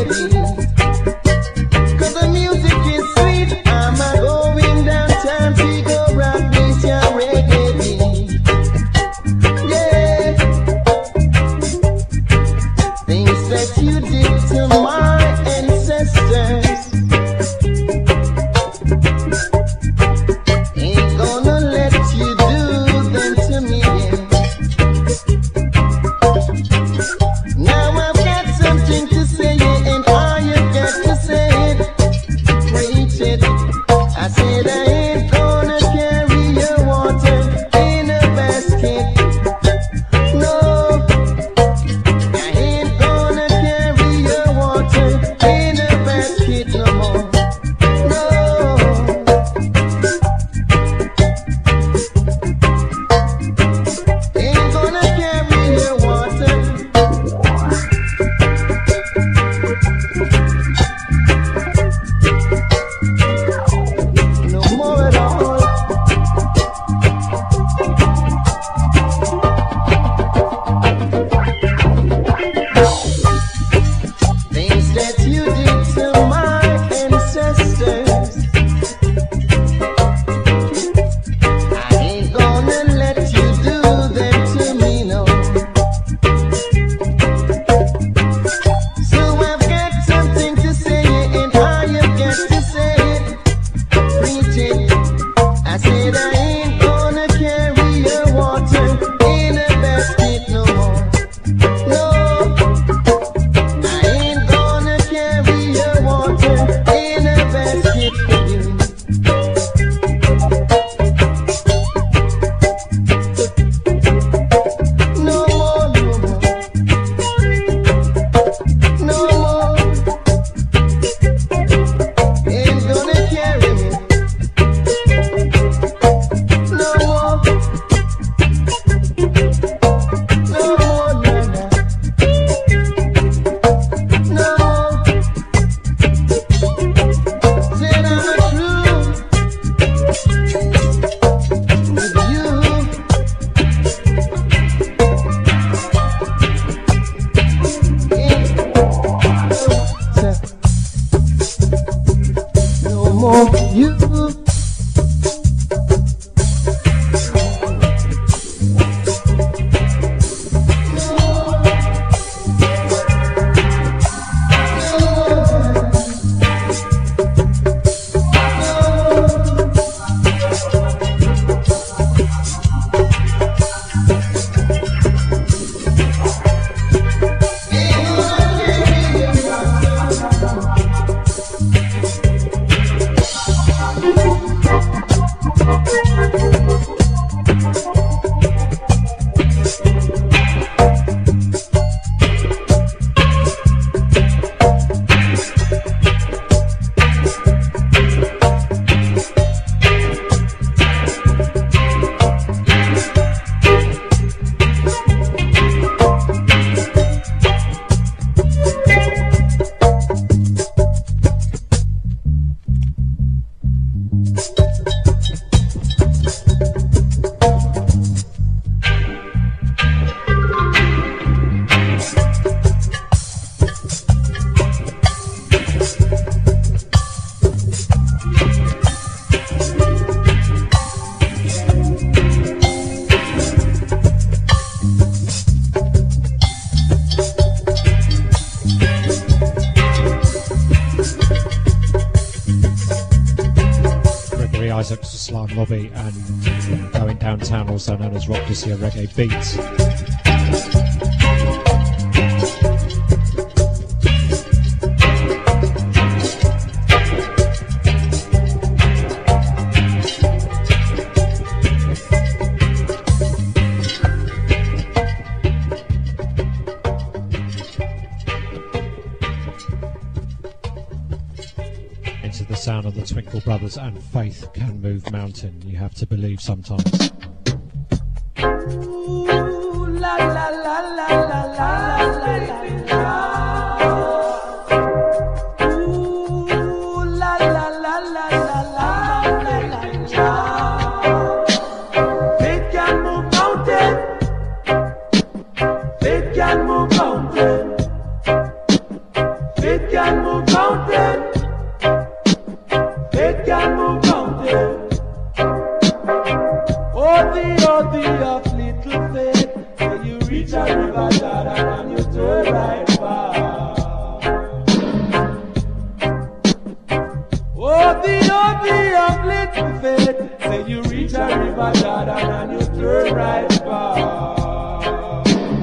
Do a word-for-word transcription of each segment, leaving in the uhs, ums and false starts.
Slime Lobby and Going Downtown, also known as Rock This Year Reggae Beats. Sound of the Twinkle Brothers and Faith Can Move Mountain. You have to believe sometimes. Ooh, la, la, la, la, la, la, la, Ooh, la, la, la, la, la, la, la, Faith can move mountain. Faith can move mountain. Faith Faith can move mountain. Faith can move mountain. Oh, the, oh, the of little faith. When you reach a river Jordan and you turn right back. Oh, the, oh, the of little faith. Say you reach a river Jordan and you turn right back.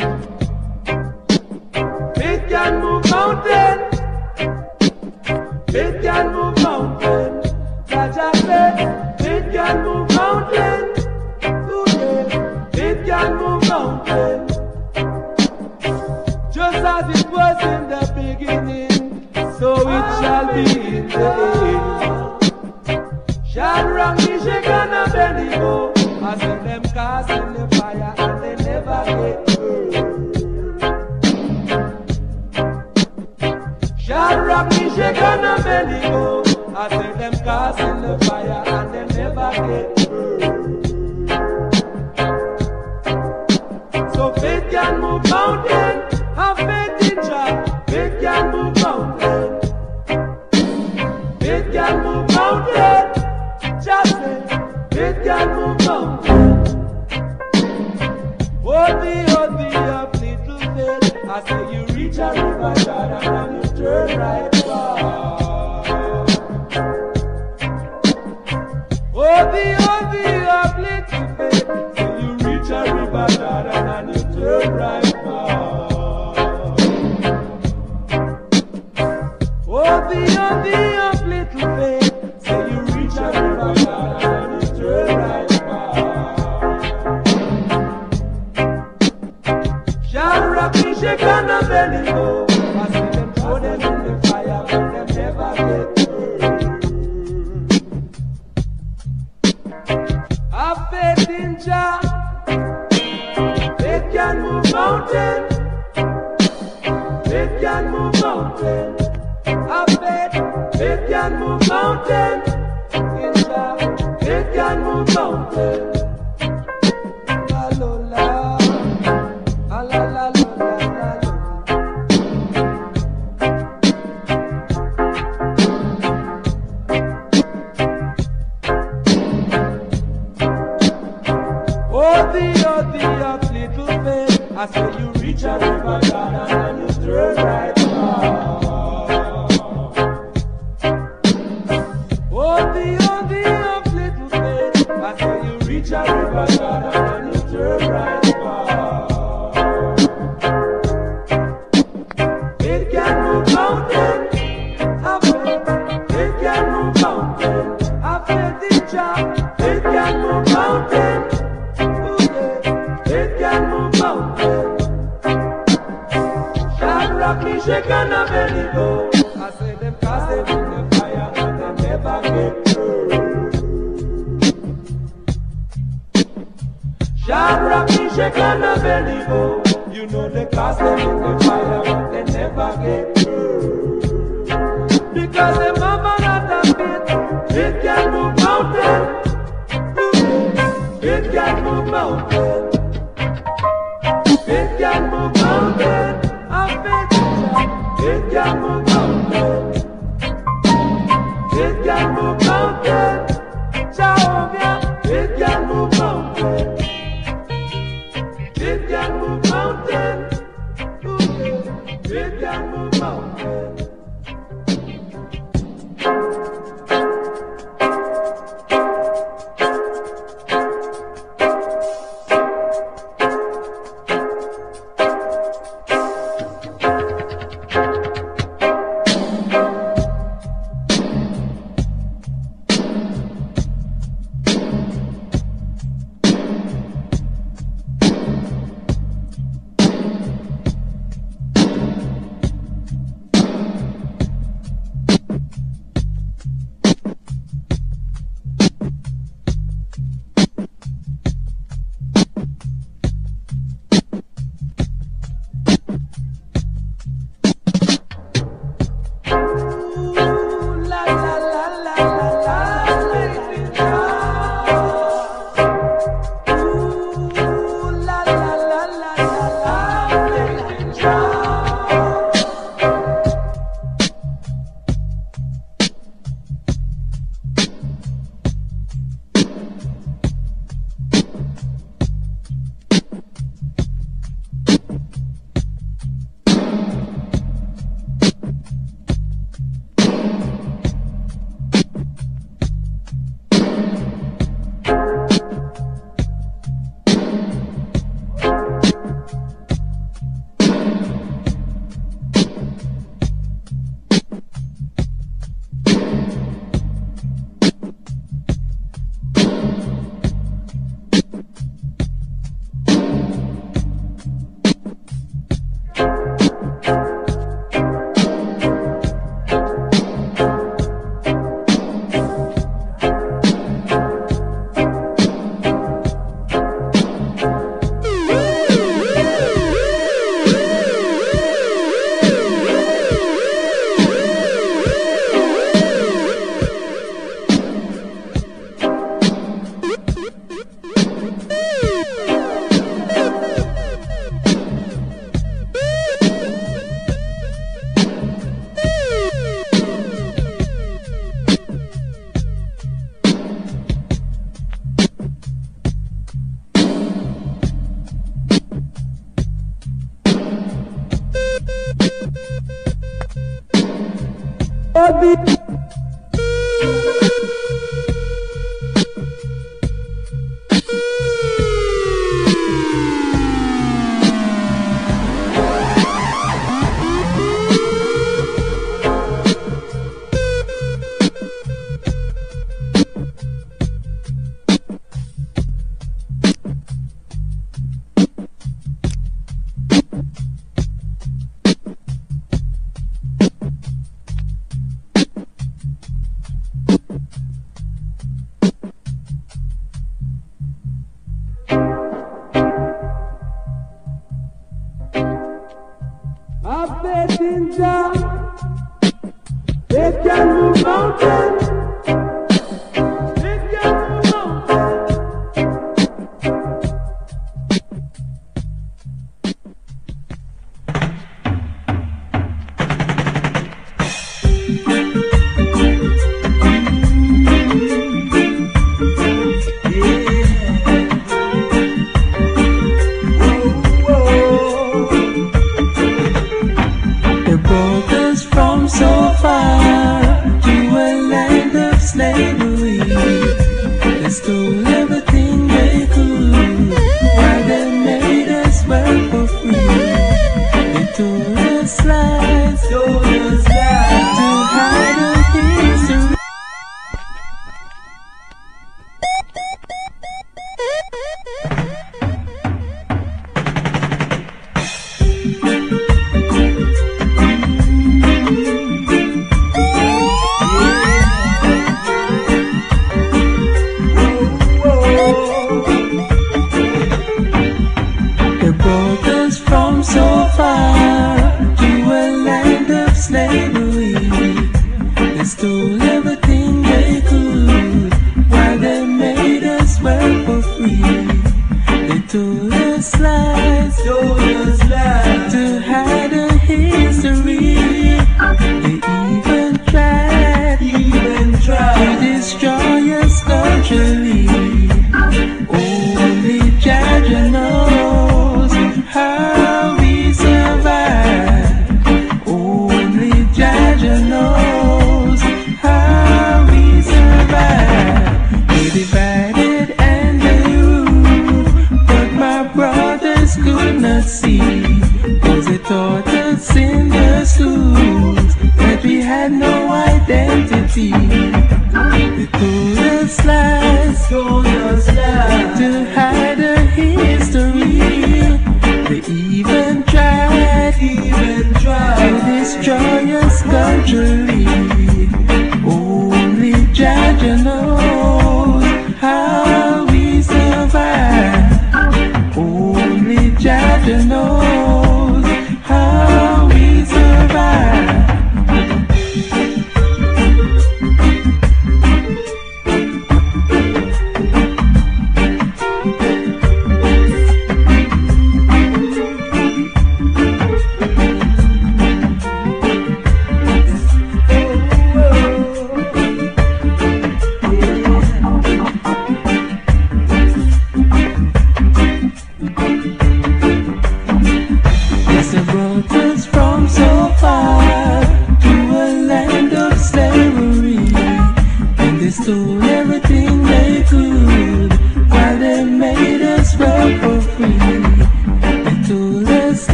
Faith can move mountain. Faith can move mountain. Jaja said, faith can move mountain. Ooh, yeah. Faith can move mountain. Just as it was in the beginning, so it shall be in the end. Shadrach, Meshach, and Abednego, I seen them cast in the fire and they never get burned. Shadrach, Meshach, and Abednego, I seen them cast in the fire and they never get burned. So faith can move mountain. Have faith in Jah. Faith can move mountain. Faith can move mountain. Just say, faith can move mountain. Oh, the, oh, the of little faith. I say you reach a river Jordan and you turn right back. Oh, the, oh, the of little faith. Say you reach a river Jordan and you turn right back. Oh, the, oh, the of little faith. Say you reach a river Jordan and you turn right back. Shadrach, Meshach, and Abednego, I see them throw them in the fire, but them never get burned. Have faith in Jah. Faith can move mountain. Faith can move mountain. Have faith. Faith can move mountain. In Jah. Faith can move mountain. Alola. Alala, lola, oh, the, oh, the of little faith. I say you reach a river Jordan and you turn right back. Oh, the, oh, the of little faith. I say you reach a river Jordan and you turn right back. It can move mountain. Have faith. It can move mountain. Have faith in Jah. It can move mountain. It can move mountain. Shadrach, Meshach, and Abednego, I say them cast them in the fire and they never get burned. Shadrach, Meshach, and Abednego, you know they cast them in the fire but they never get burned. Because the mama not a bit, it can move mountain. It can move mountain. It can move mountain. I bet you it can move mountain. It can move mountain. Jehovah, it can move mountain. It can move mountain. It can move mountain.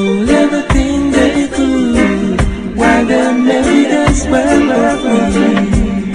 stole everything they could while they made us well free.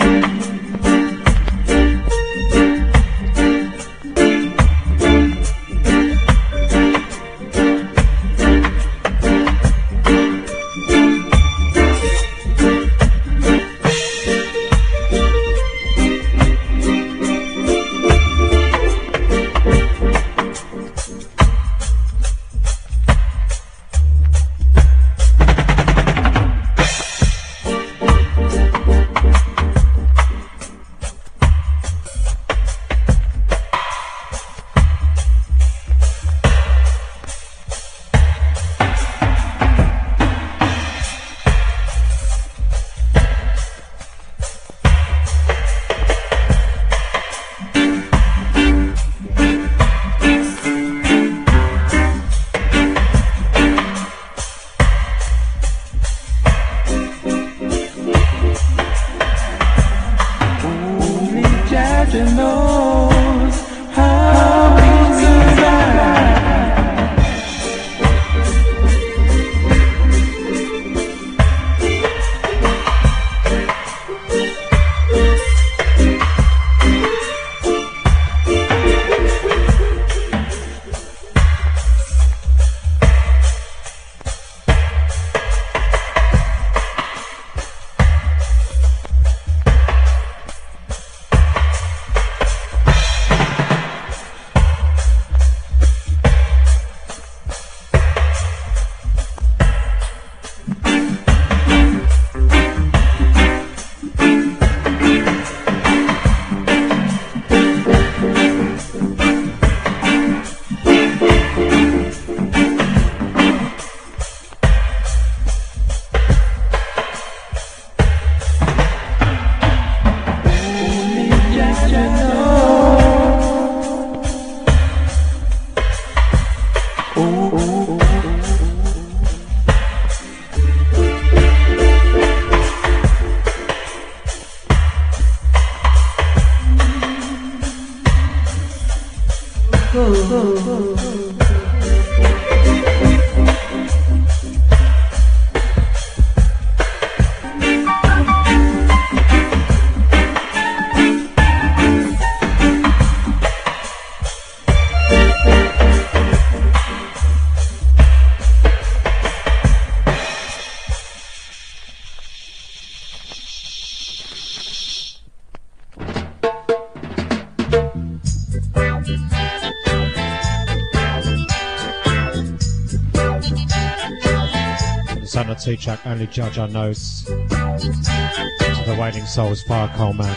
Two track Only Judge I Knows to the Wailing Souls Fire Coal Man.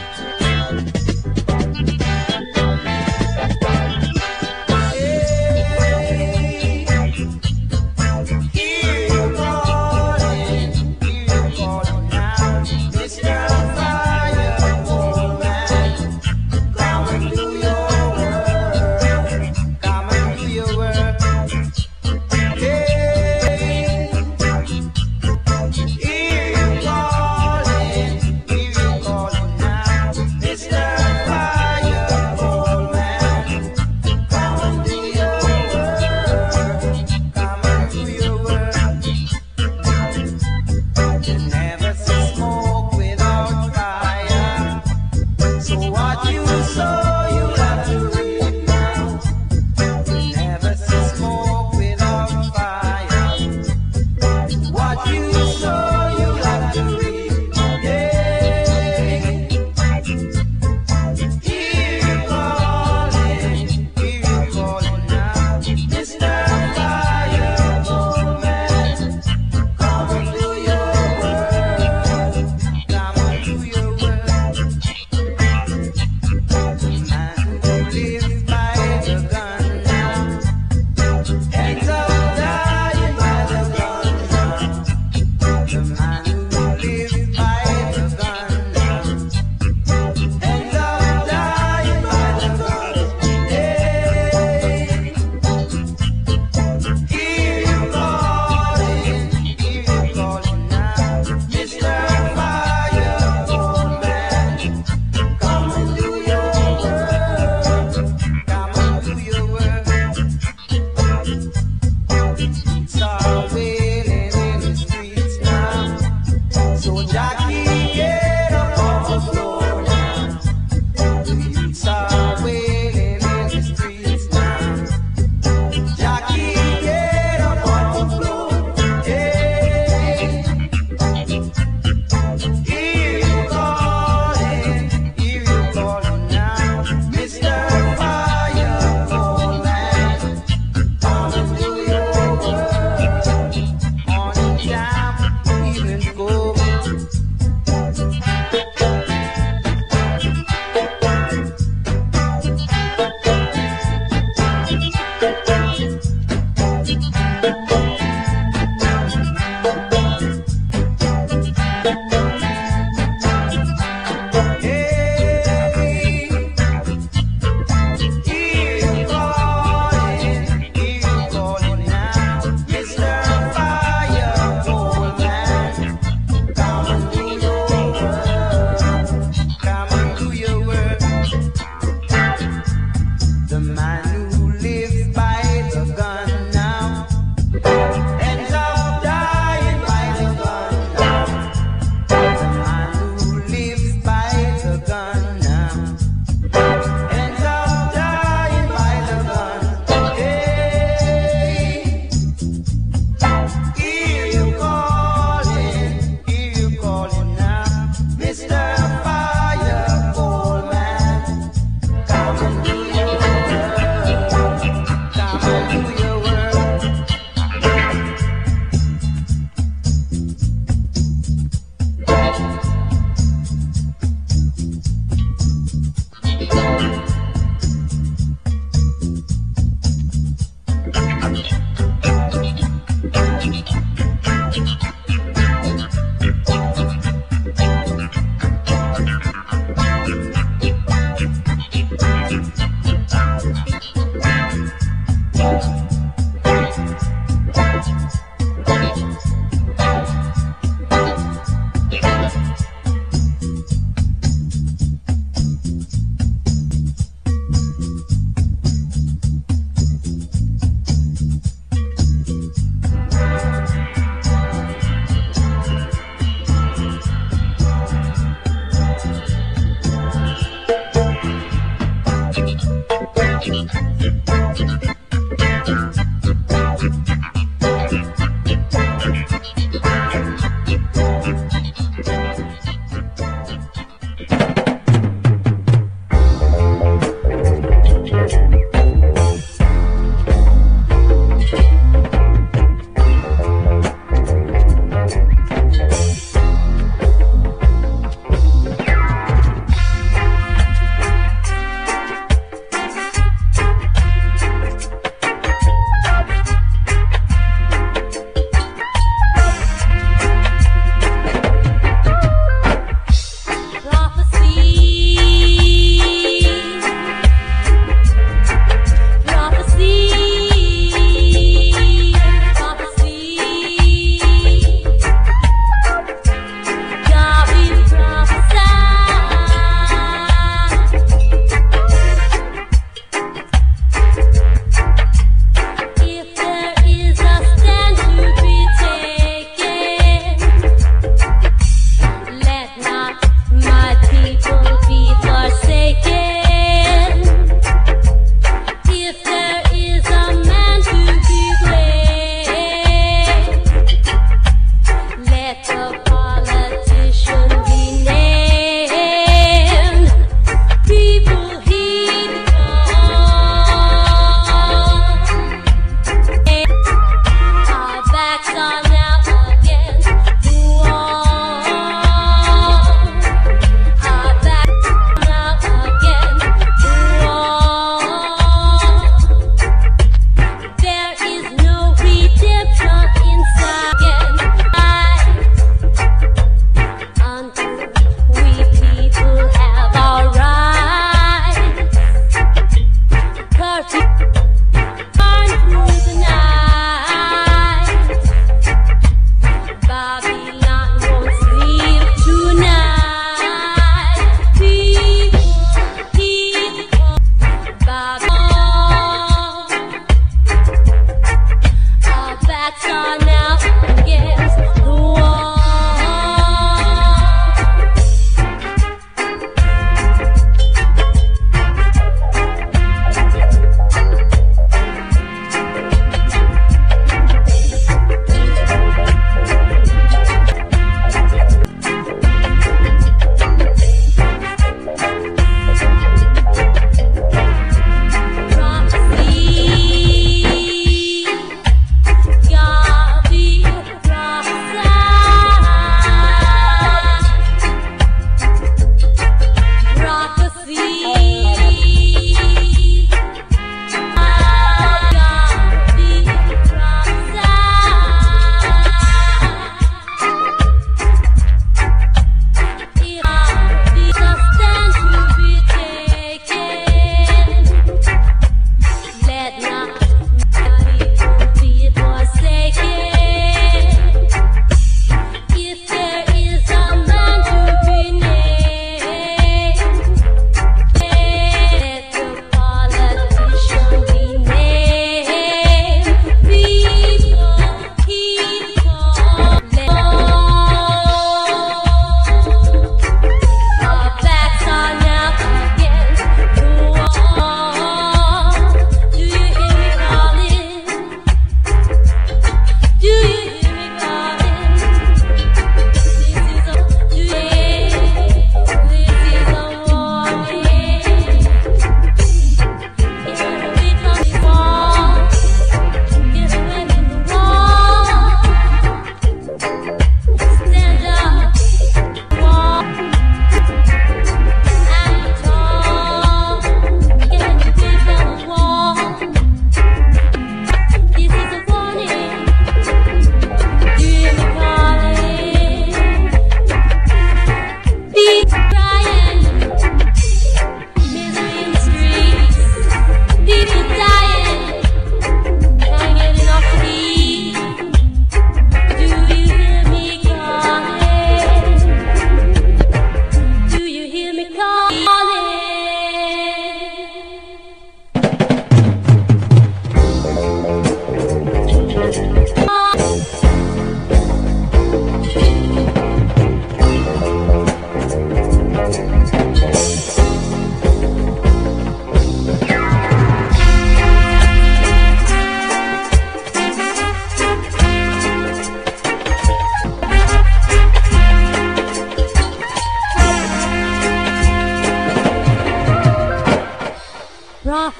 Mister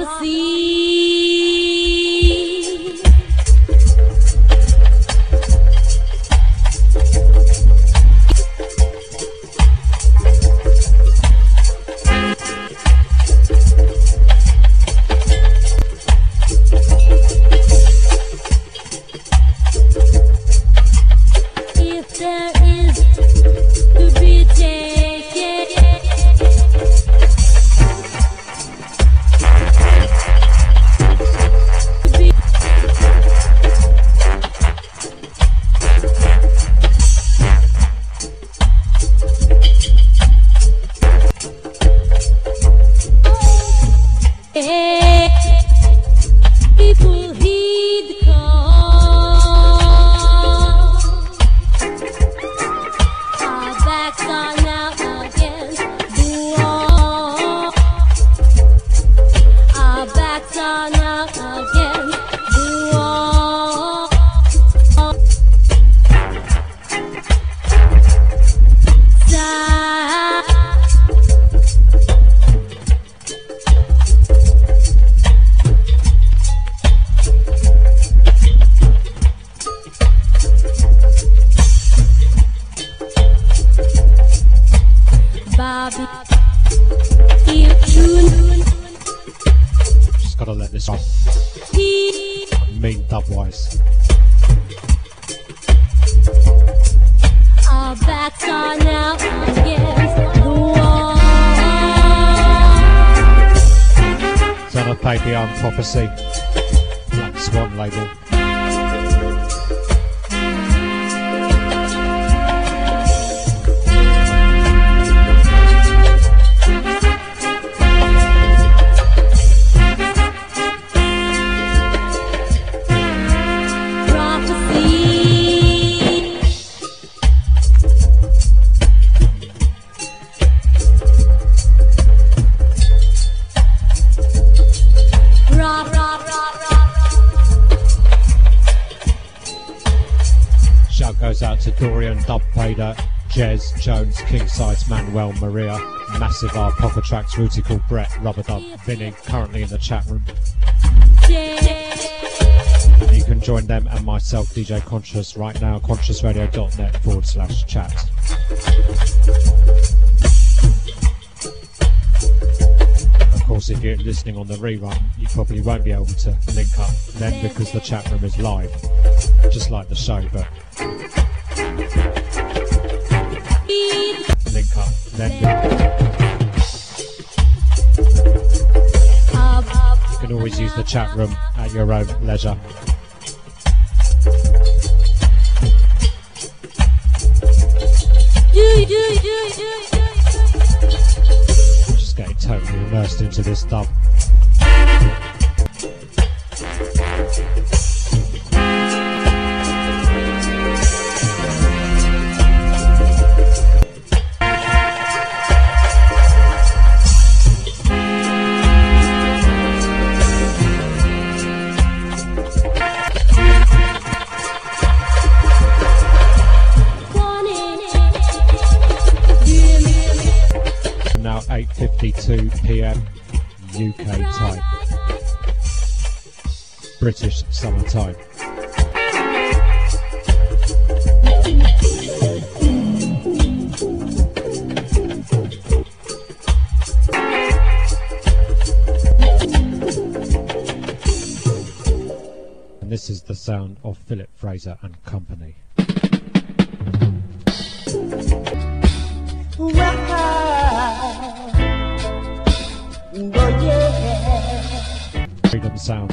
Prophecy. If there is to be taken, people heed the call. Our backs are now against the wall. Our backs are now against the wall. Stop. Bobby, you tune. Just gotta let this off. Mean dubwise. Our backs are now against the wall. Son of Papian Prophecy. Black Swan label. Shout goes out to Dorian, Dub Vader, Jez, Jones, Kingsides, Manuel, Maria, Massive R, Poker Tracks, Rutical, Brett, Rubber Dub, Vinny, currently in the chat room. You can join them and myself, D J Conscious, right now, consciousradio.net forward slash chat. Of course, if you're listening on the rerun, you probably won't be able to link up then because the chat room is live, just like the show, but link up then. You can always use the chat room at your own leisure. Just getting totally immersed into this dub. eight fifty-two p m U K time, British summer time. And this is the sound of Philip Fraser and Company. Freedom sound.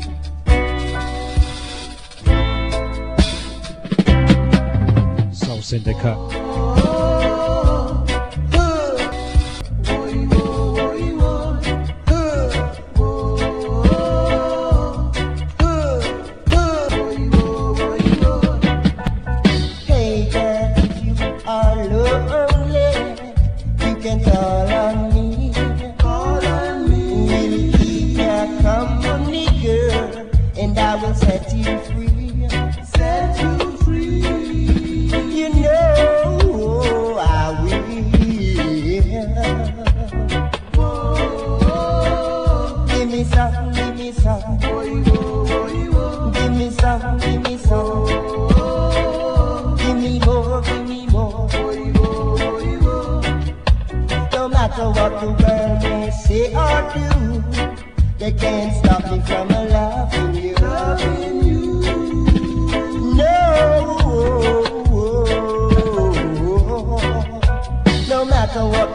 Soul Syndicate. Hey girl, if you are lonely, you can call on me. Call on me. We'll keep your company, girl, and I will set you free. Set you free. You know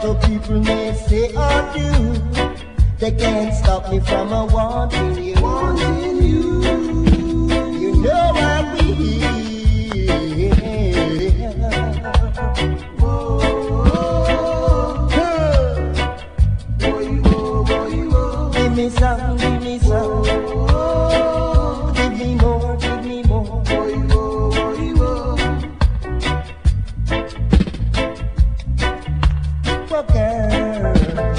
the people may say or do, they can't stop me from a wanting you. Wanting you. You know I'm weak. Give me some, give me some. Give me more, give me more. Oh, girl.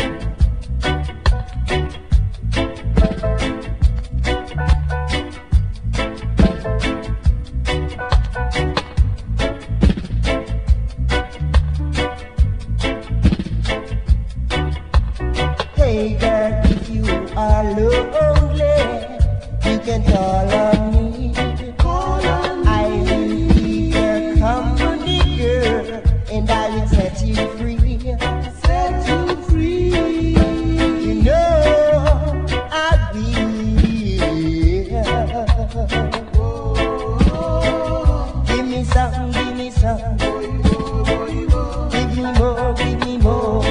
Hey girl, if you are lonely, you can call on me. Call on me. I will be your company girl, and I will set you free. Set you free. You know I'll be. Give me some, give me some. Give me more, give me more.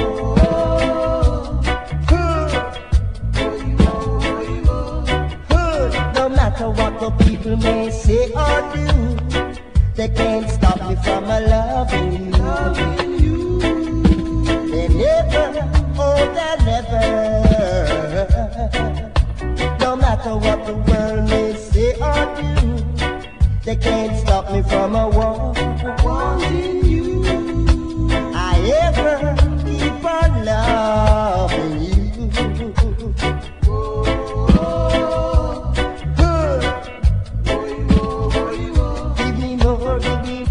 No matter what the people may say or do, they can't stop me from a loving you. They never, oh they never. No matter what the world may say or do, they can't stop me from a war. Wanting you. I ever keep on loving you. Give me more, give me.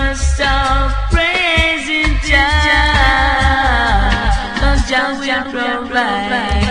must stop praising Jah, 'cause Jah will provide.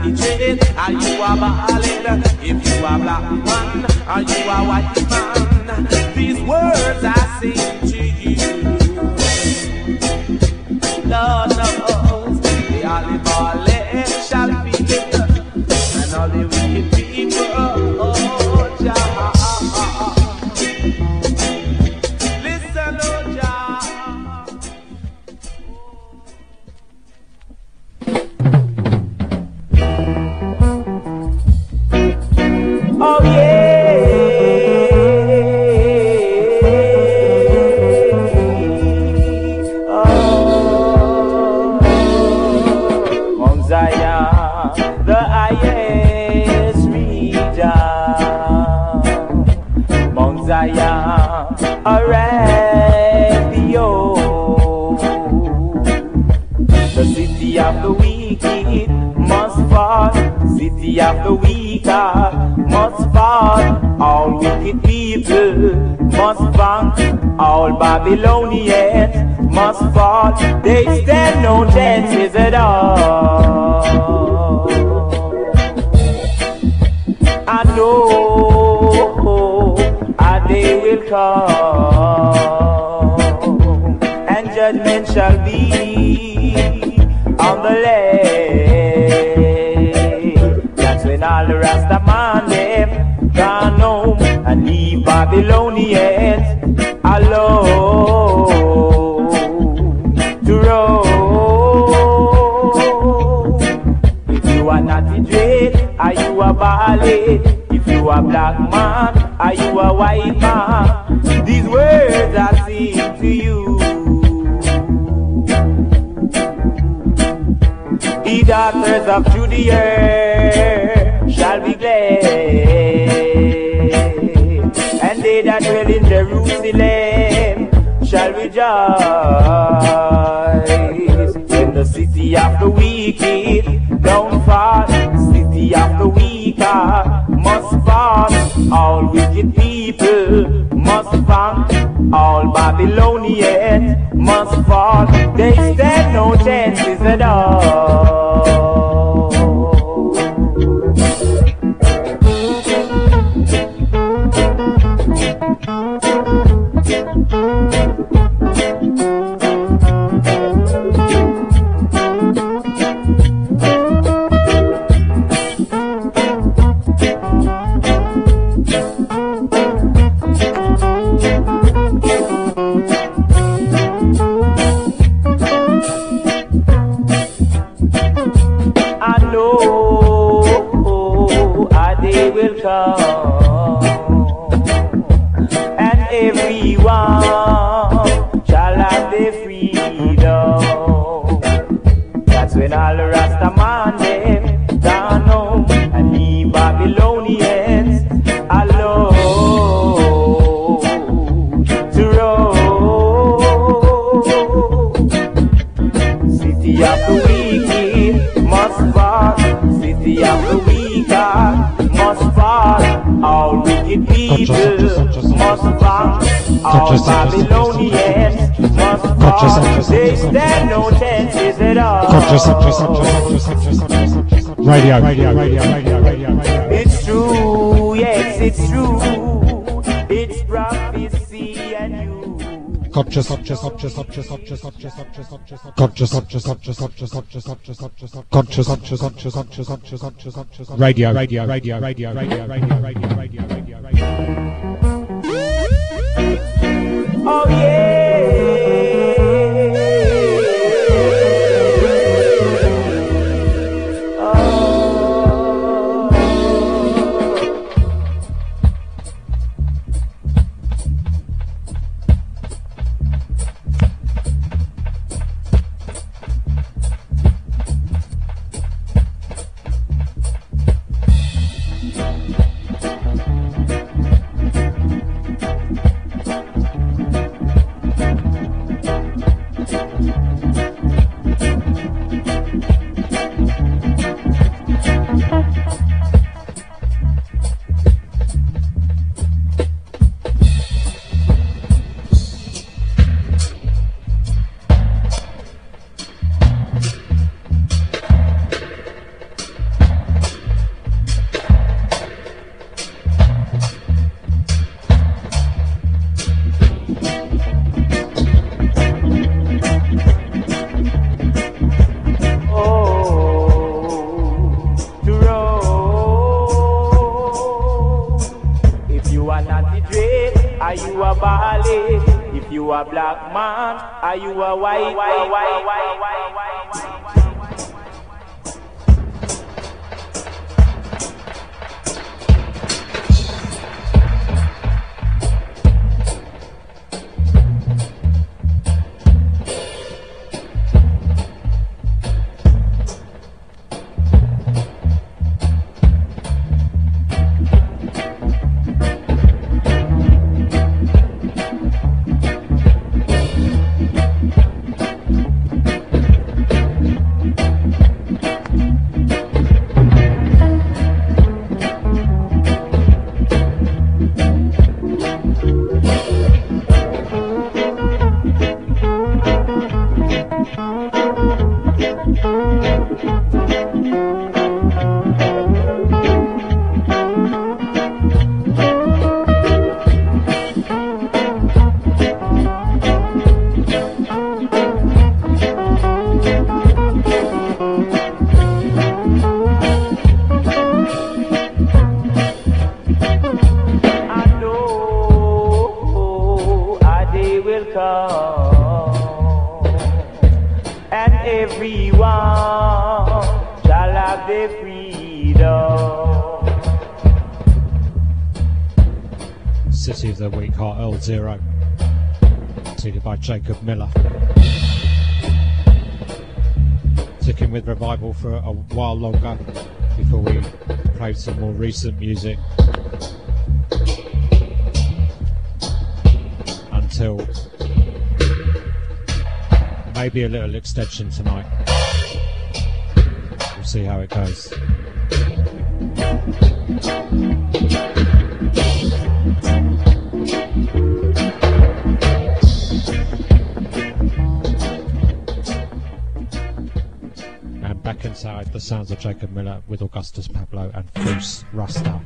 the train, are you a ballad? If you a black man, are you a white man? These words I sing to you. Lord knows the only ballad shall be and all the wicked people. Oh, Jah. Listen, oh, Jah. Oh yeah, oh, Mount Zion, the highest region, Mount Zion, a radio, the city of the wicked must fall, city of the weaker must fall, all wicked people must bow, all Babylonians must fall, they stand no chances at all. I know a day will come, and judgment shall be on the land. That's when all the Rastaman them gone home and leave Babylonians alone to roam. If you are not a dread, are you a ballet? If you are black man, are you a white man? These words I sing to you. The daughters of Judea shall be glad, and they that dwell in Jerusalem shall rejoice. When the city of the wicked don't fall, city of the weaker must fall, all wicked people must fall, all Babylonians must fall, they stand no chances at all. And everyone shall have their freedom. That's when all the Rastaman them down home and leave Babylonians alone to roam. City of the wicked must fall, city of the weaker must fall, all wicked people must fall, all Babylonians must fall, they stand no chances at all. Radio, radio, radio, radio, radio, radio. It's true, yes, it's true, it's prophecy and you. Conscious, conscious, conscious, conscious, conscious, conscious, conscious, conscious, conscious, conscious, conscious, conscious, conscious, conscious, conscious, conscious, conscious, conscious, conscious, conscious, radio, radio, radio, radio, radio, radio, radio, radio, radio, radio. Oh yeah. a black man? Are you a white, white, white, white, white, white, white? City of the Weak Heart L Zero, seeded by Jacob Miller. Sticking with Revival for a while longer before we play some more recent music until maybe a little extension tonight. We'll see how it goes. Back inside the sounds of Jacob Miller with Augustus Pablo and Fus Rasta.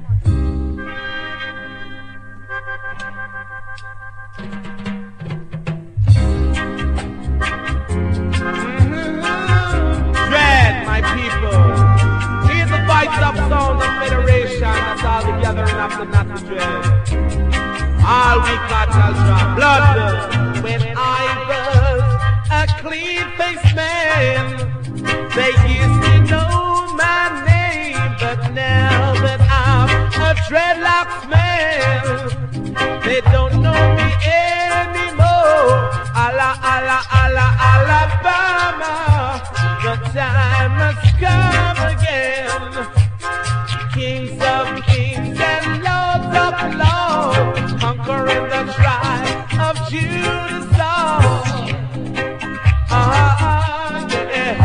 Dread, my people. Hear the voice of sound of federation that's all the gathering of the Nazi dread. All we got shall draw blood. When I was a clean-faced man, they used to know my name, but now that I'm a dreadlocks man, they don't know me anymore. Alla, alla, alla, Alabama, the time has come again. Kings of kings and lords of lords, conquering the tribe of Judah all. Ah, yeah.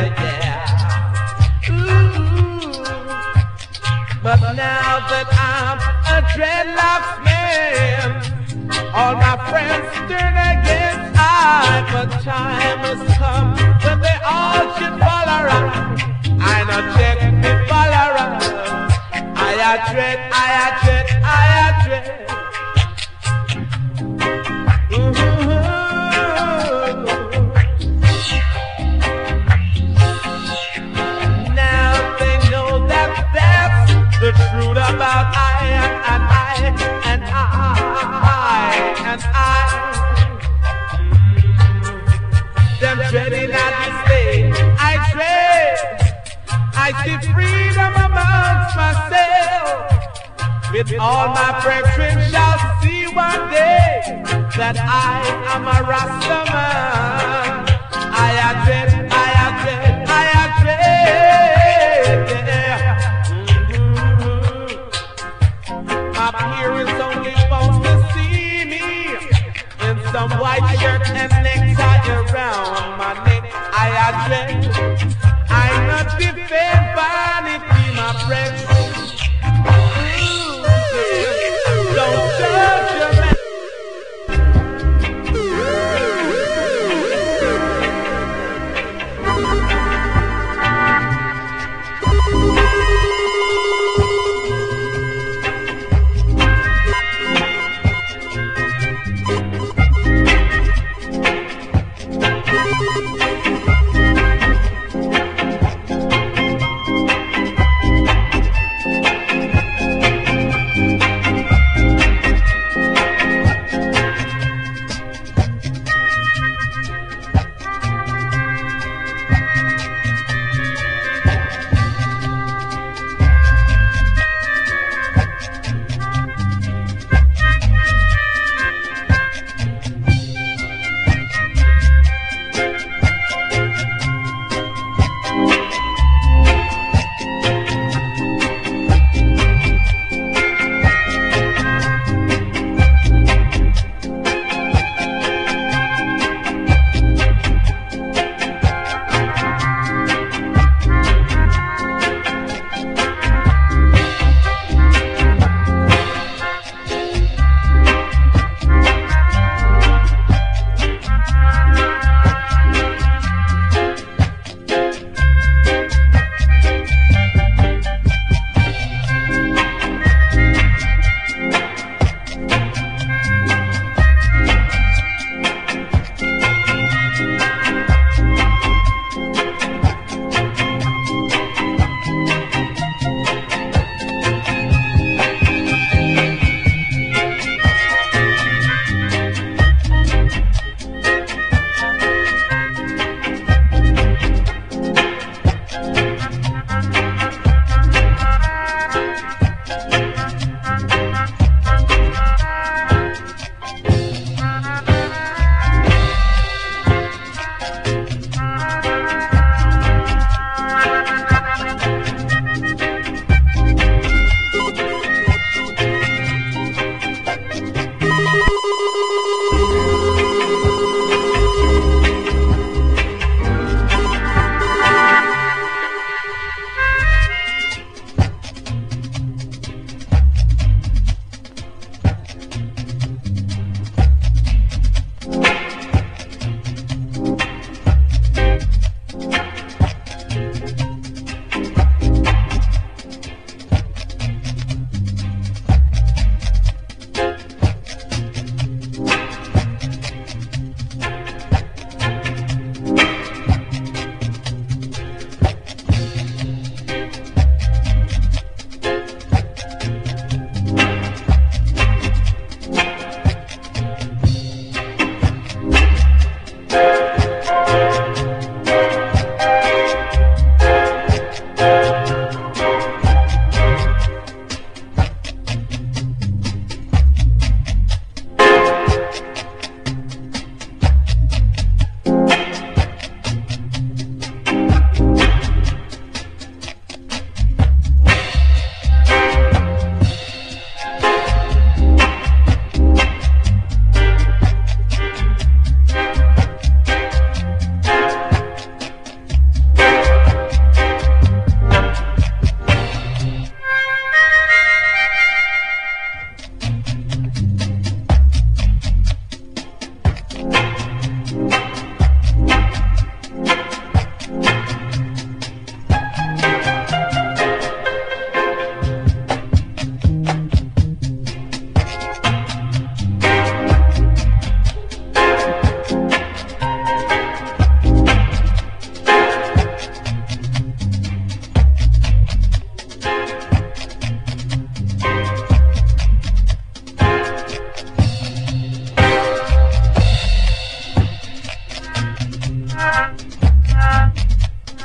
But now that I'm a dreadlocks man, all my friends turn against I. But time has come when they all should fall around. I not check me fall around. I a dread, I a dread, I a dread. Mm-hmm. Now they know that that's the truth about I and I and I and I. Them dreading at this day, I dread. I see freedom amongst myself. With all my brethren shall see one day that I am a Rasta man. I am dread, I am dread, I am dread. Yeah. My parents only want to see me in some white shirt and necktie around my neck. I am dread. I'm not defend vanity, my friends. Ooh, don't judge your man.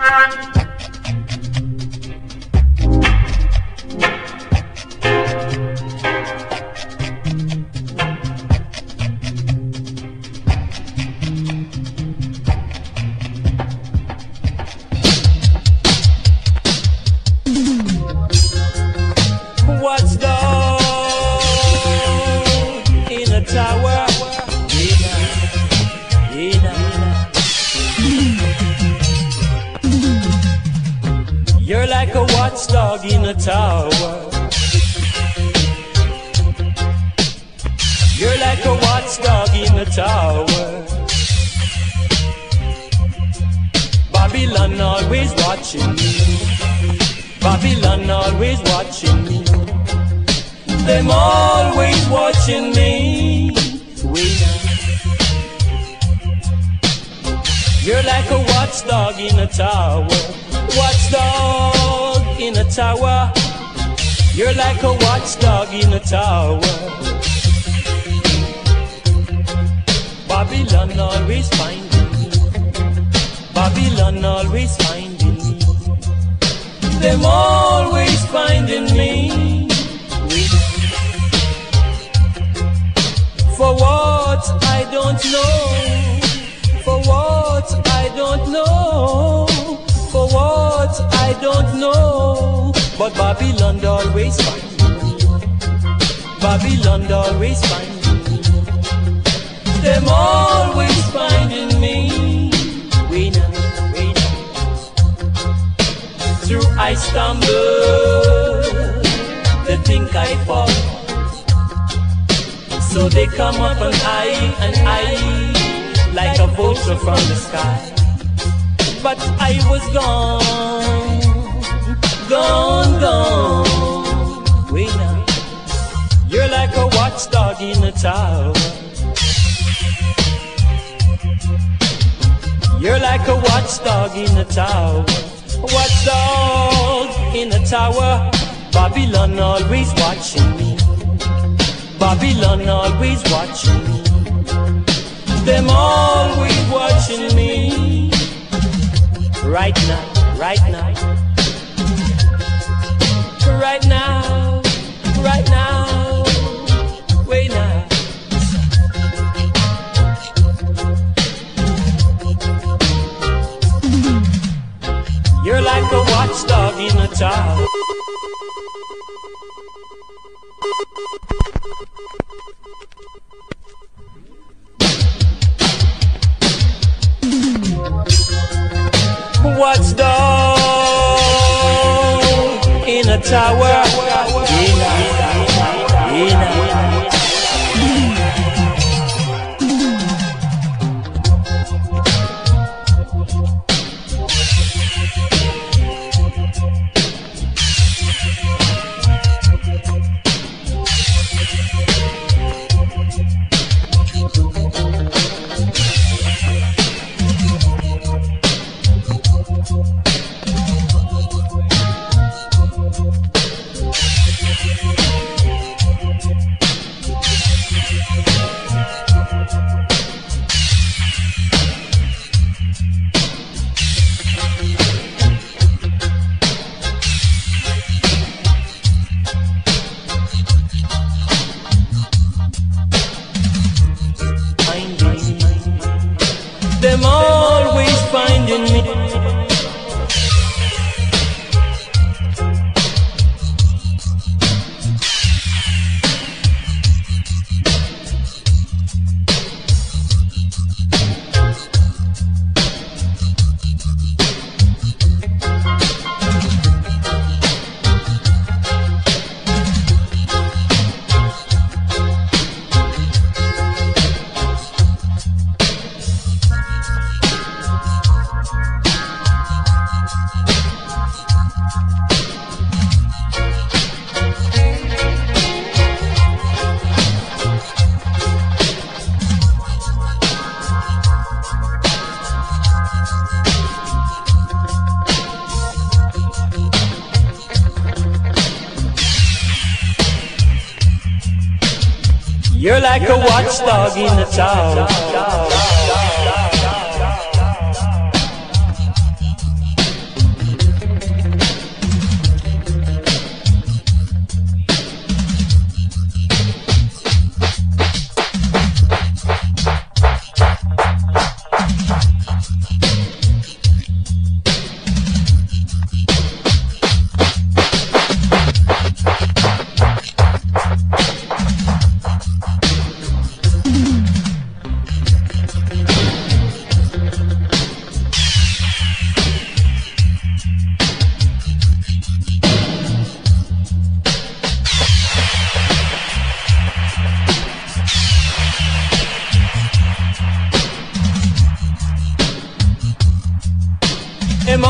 Watchdog in a tower. You're like a watchdog in a tower. Babylon always watching me. Babylon always watching me. Them always watching me. Wait. You're like a watchdog in a tower. Watchdog in a tower. You're like a watchdog in a tower. Babylon always finding me. Babylon always finding me. Them always finding me. For what I don't know. For what I don't know. For what I don't know. But Babylon always finding me. Babylon always finding me. Them always finding me. We know, we know. Through I stumble, they think I fall. So they come up and I, and I, like a vulture from the sky. But I was gone, gone, gone. Wait now. You're like a watchdog in a tower. You're like a watchdog in a tower. Watchdog in a tower. Babylon always watching me. Babylon always watching me. Them always watching me. Right now, right now. Right now, right now. Wait now. You're like a watchdog in a tower. Watchdog in a tower. In, in, them always finding me. You're like a watchdog in the tower.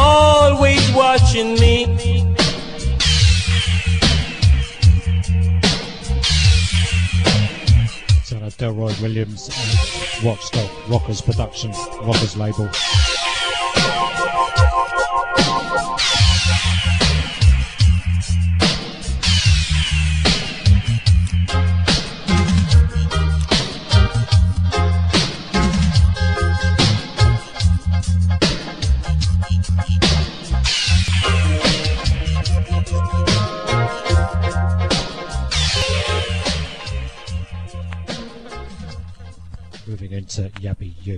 always watching me. So that's Delroy Williams, uh, Watchdog, Rockers Productions, Rockers label. Moving into Yabby U.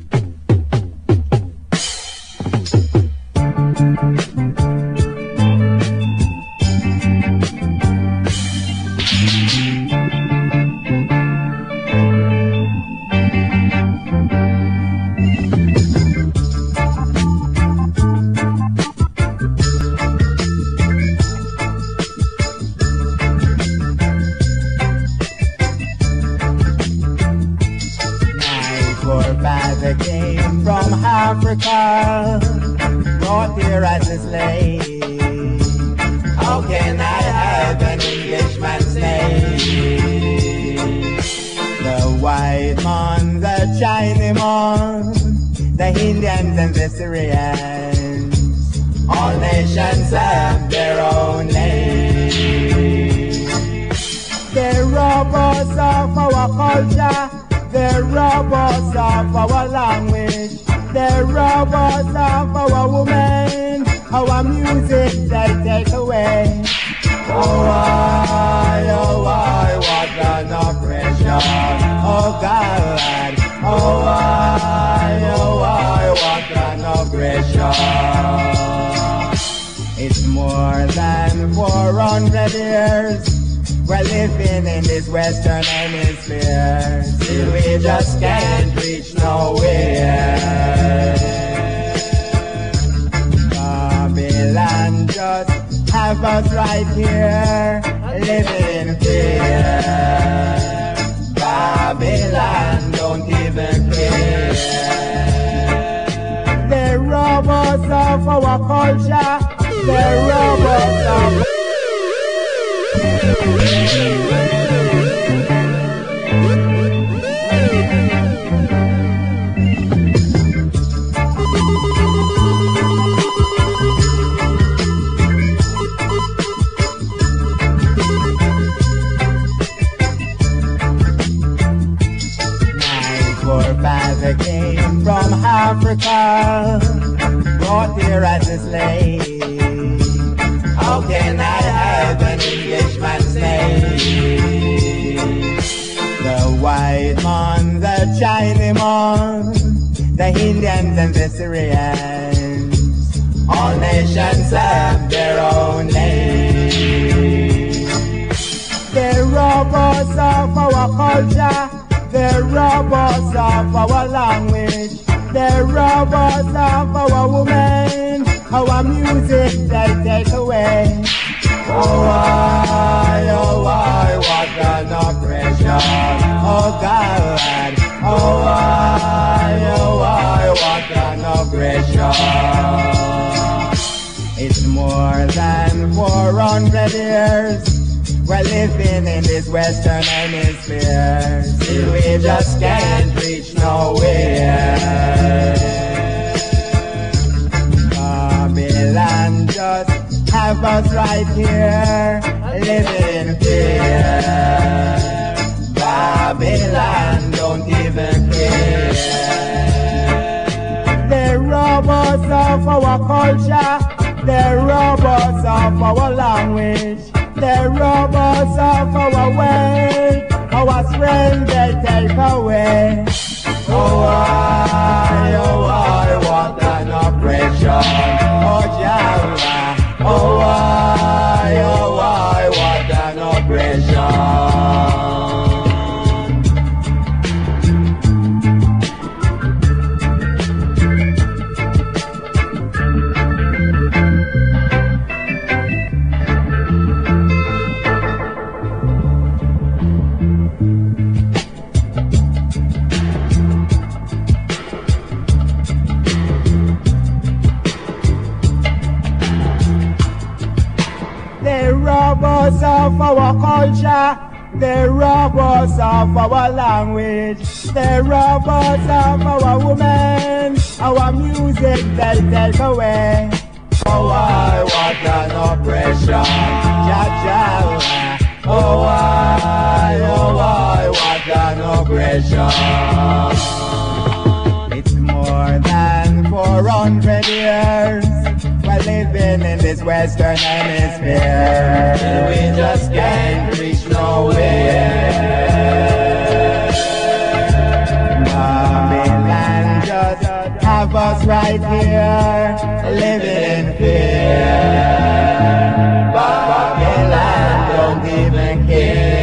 Africa, brought here as a slave. How can I have an Englishman's name? The white man, the Chinaman, the Indians and the Syrians, all nations have their own name. They rob us of our culture, they rob us of our language. They rob us of our women, our music they take away. Oh why, oh why, what an oppression, oh God. Oh why, oh why, what an aggression. It's more than four hundred years we're living in this Western Hemisphere. Still we just can't reach nowhere. Babylon just have us right here, living in fear. Babylon don't even care. They rob us of our culture, they rob us of forefather came from Africa, brought here as a slave. How can I have an Englishman's name? The white man, the Chinaman, the Indians and the Syrians, all nations have their own name. They rob us of our culture, they rob us of our language, they rob us of our women, our music they take away. Oh why, oh why, what an oppression, oh God. Oh why, oh why, what an aggression. It's more than four hundred years we're living in this Western Hemisphere. Still we just can't reach nowhere. Babylon just have us right here, living in fear. Babylon don't even care. They rob us of our culture, they rob us of our language, they rob us of our way, our strength they take away. Oh why, oh why, what an oppression, oh Jah. Oh why, oh why, what an oppression. rob us of our culture. They rob us of our language. They rob us of our women. Our music they take away. Oh why, what an oppression. Jah Jah. Oh why, oh why, what an oppression. It's more than four hundred years we're living in this Western Hemisphere. We just can't reach nowhere. Babylon just have us right here, living in fear. Babylon don't even care.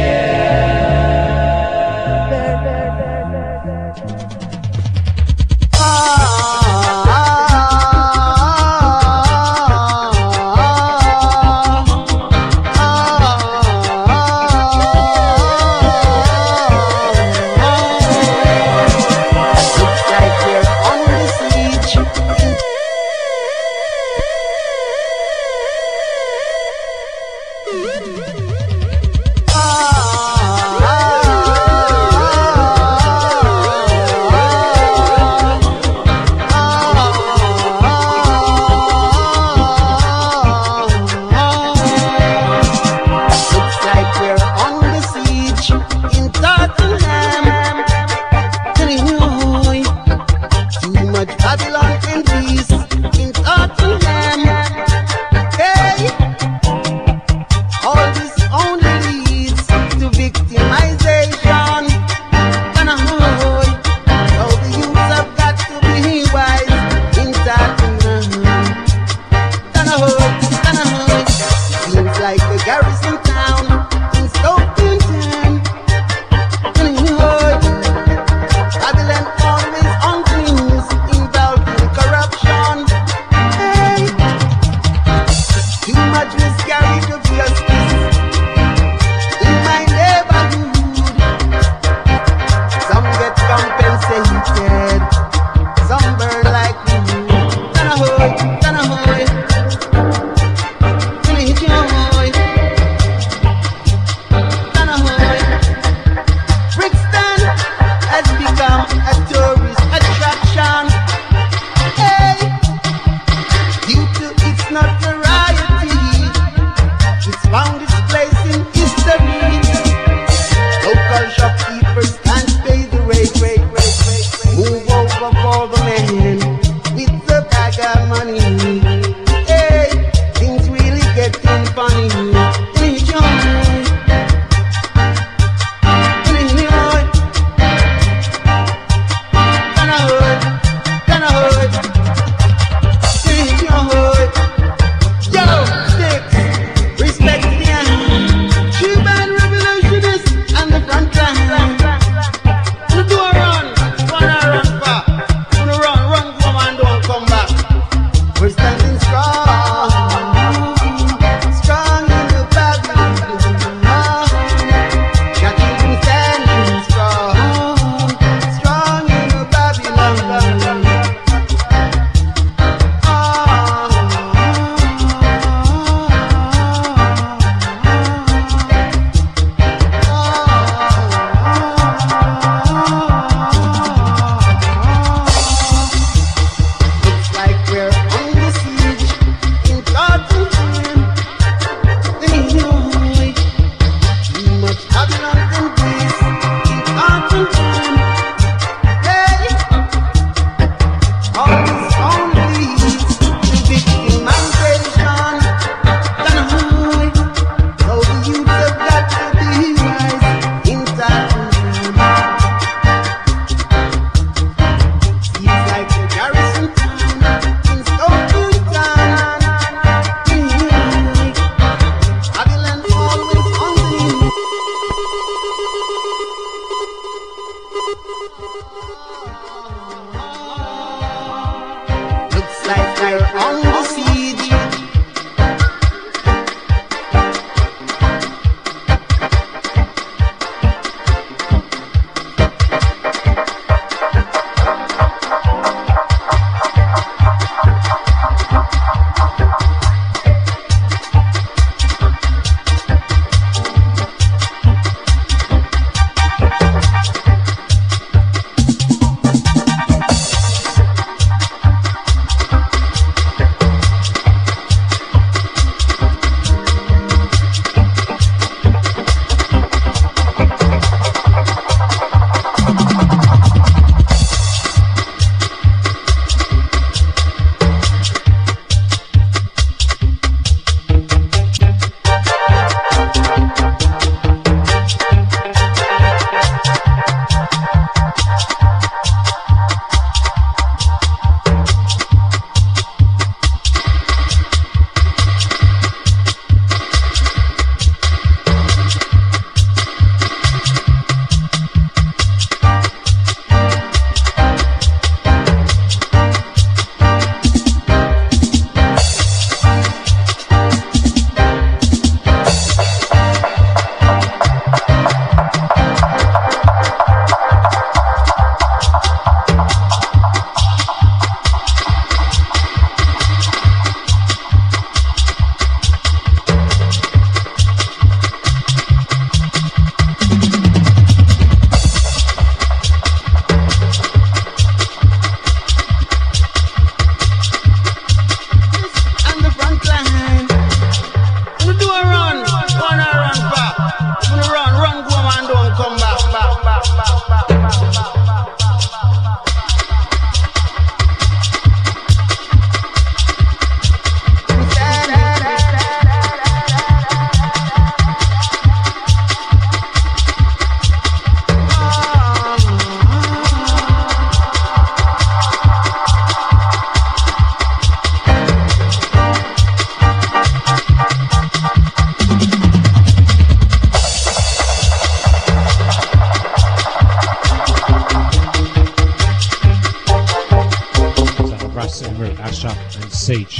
Siege.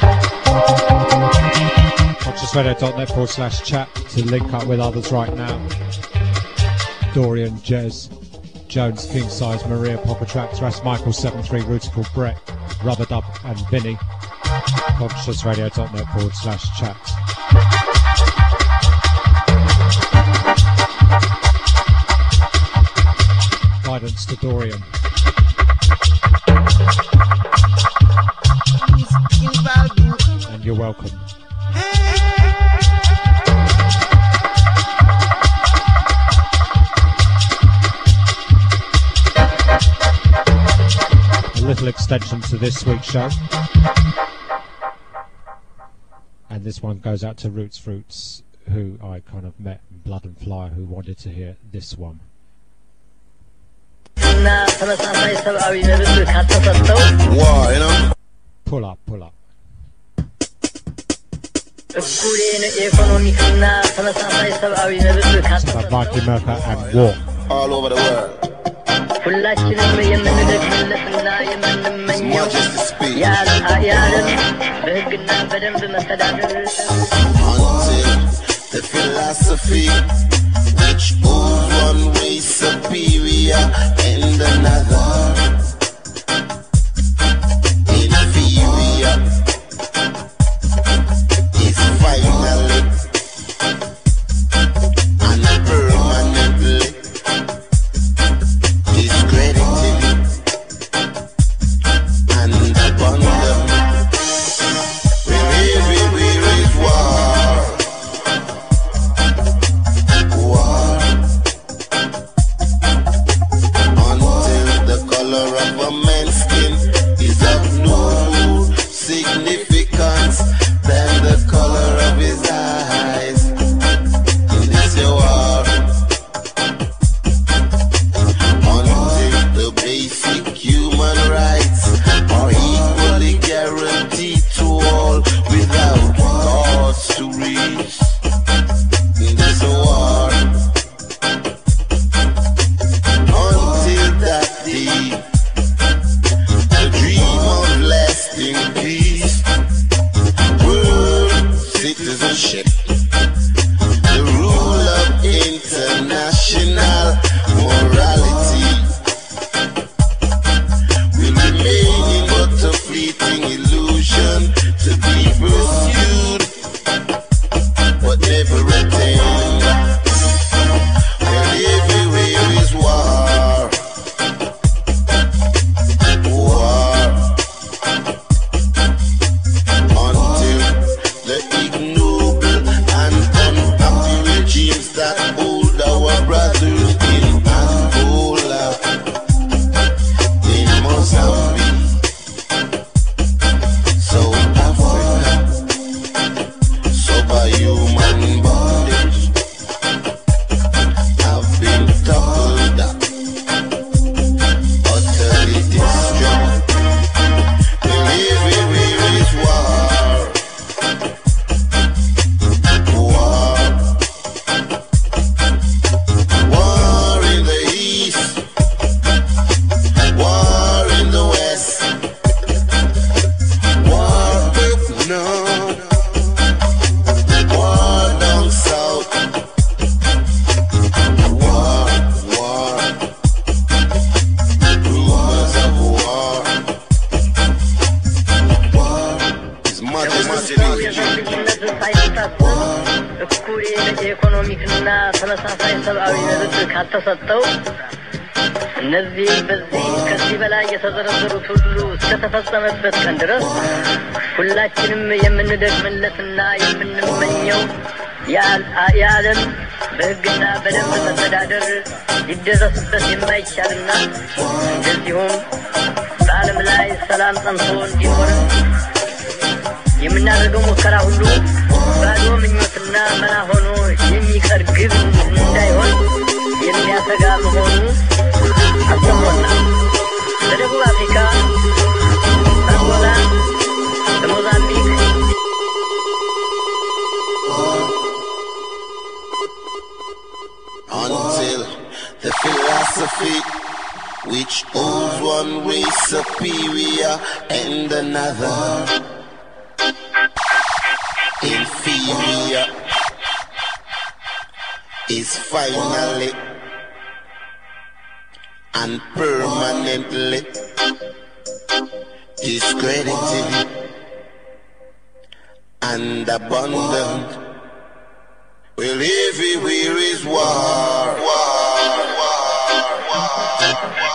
conscious radio dot net forward slash chat to link up with others right now. Dorian, Jez, Jones, King Size, Maria, Papa Tracks, Ras Michael, seven three, Rutical, Brett, Rubber Dub and Vinny. conscious radio dot net forward slash chat. Guidance to Dorian. And you're welcome. A little extension to this week's show. And this one goes out to Roots Fruits, who I kind of met in Blood and Fly, who wanted to hear this one. Why, you know? Pull up, pull up. It's about Mikey Merker and War. All over the world. His Majesty speaks. Until the philosophy which owns one way superior and another inferior is finally and permanently discredited and abandoned. When everywhere is war, war, until the color of a man's skin is of no significance than the color of his eyes. In this war, until the basic human rights are equally guaranteed to all without cause to reach. In this war, until that day, the dream of lasting peace, world citizenship, the rule of international morality will remain but a fleeting illusion to be pursued but never attained. Where everywhere is war, war, until the ignoble and unhappy regimes that hold our brothers in Angola, in Mozambique, South Africa, superhuman bondage have been toppled, utterly destroyed. Well, everywhere is war, war, war in the east, war in the west, war up north, war down south, war, war, rumors of war, war, His Majesty speaks. እነዚህ በዚህ ከዚህ በላይ የተዘረዘሩት ሁሉ እስከተፈጸመበት ቀን ድረስ ሁላችንም የምንደግምለትና የምንመኘው የዓለም በሕግና በደንብ መተዳደር ሊደረስበት የማይቻልና እንደዚሁም በዓለም ላይ ሰላም ጸንቶ እንዲኖር የምናደርገው ሙከራ ሁሉ ባዶ ምኞትና መና ሆኖ የሚቀር ግብ እንዳይሆን የሚያሰጋ መሆኑ አሰምቶናል። በደቡብ አፍሪካ፣ አንጎላ፣ በሞዛምቢክ until the philosophy which owns one race superior and another Liberia is finally and permanently discredited and abandoned. Well, everywhere is war, war, war, war, war.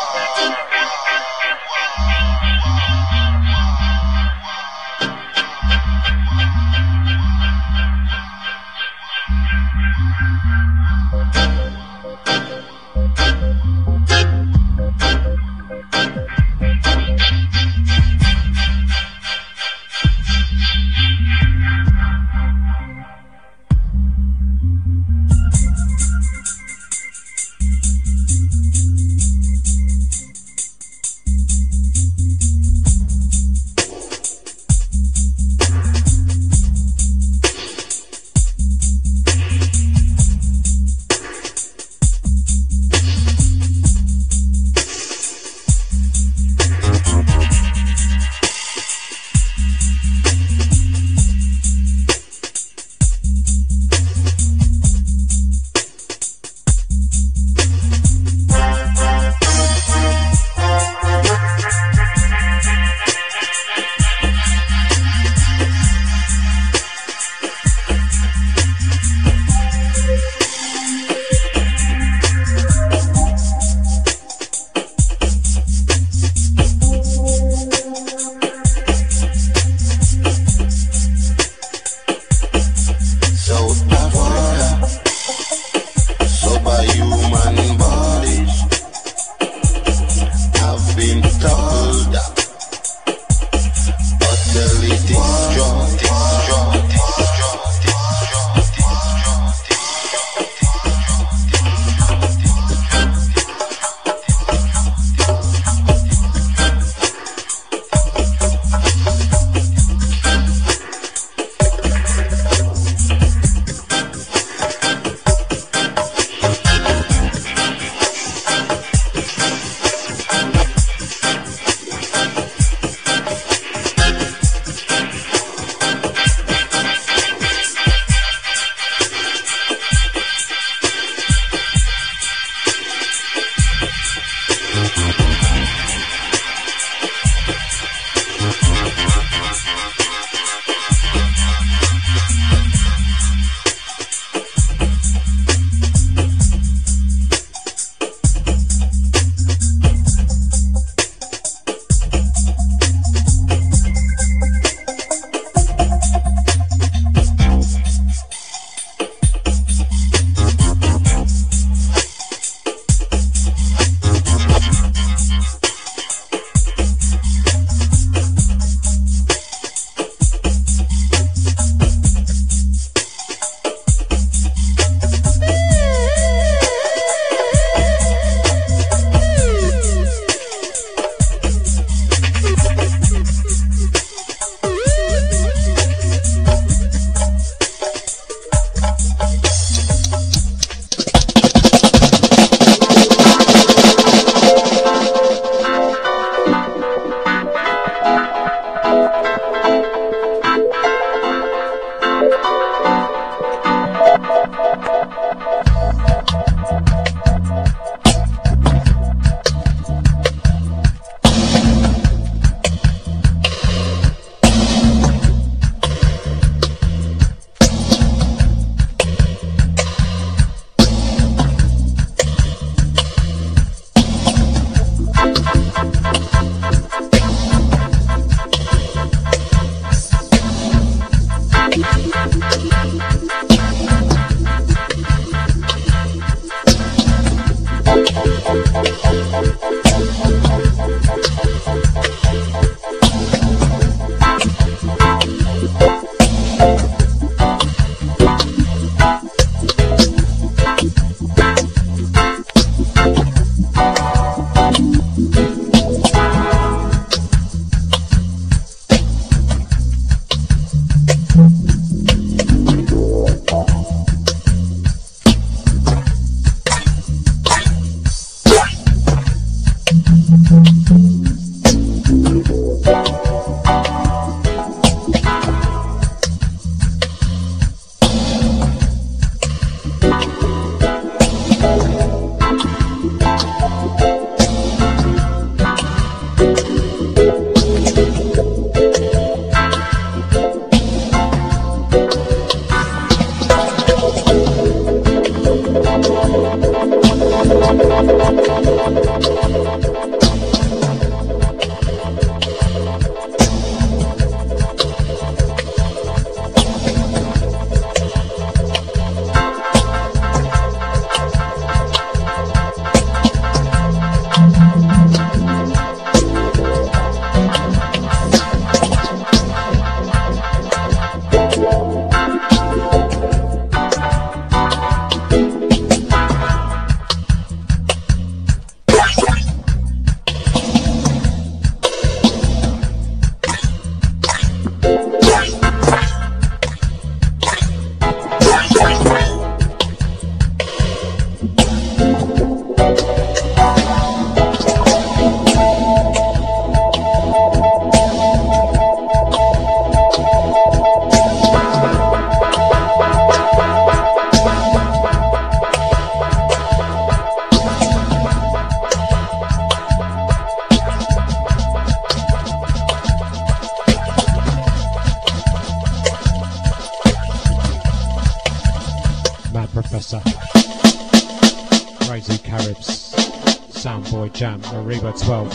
Professor, Crazy Caribs, Soundboy Jam, Ariba twelve.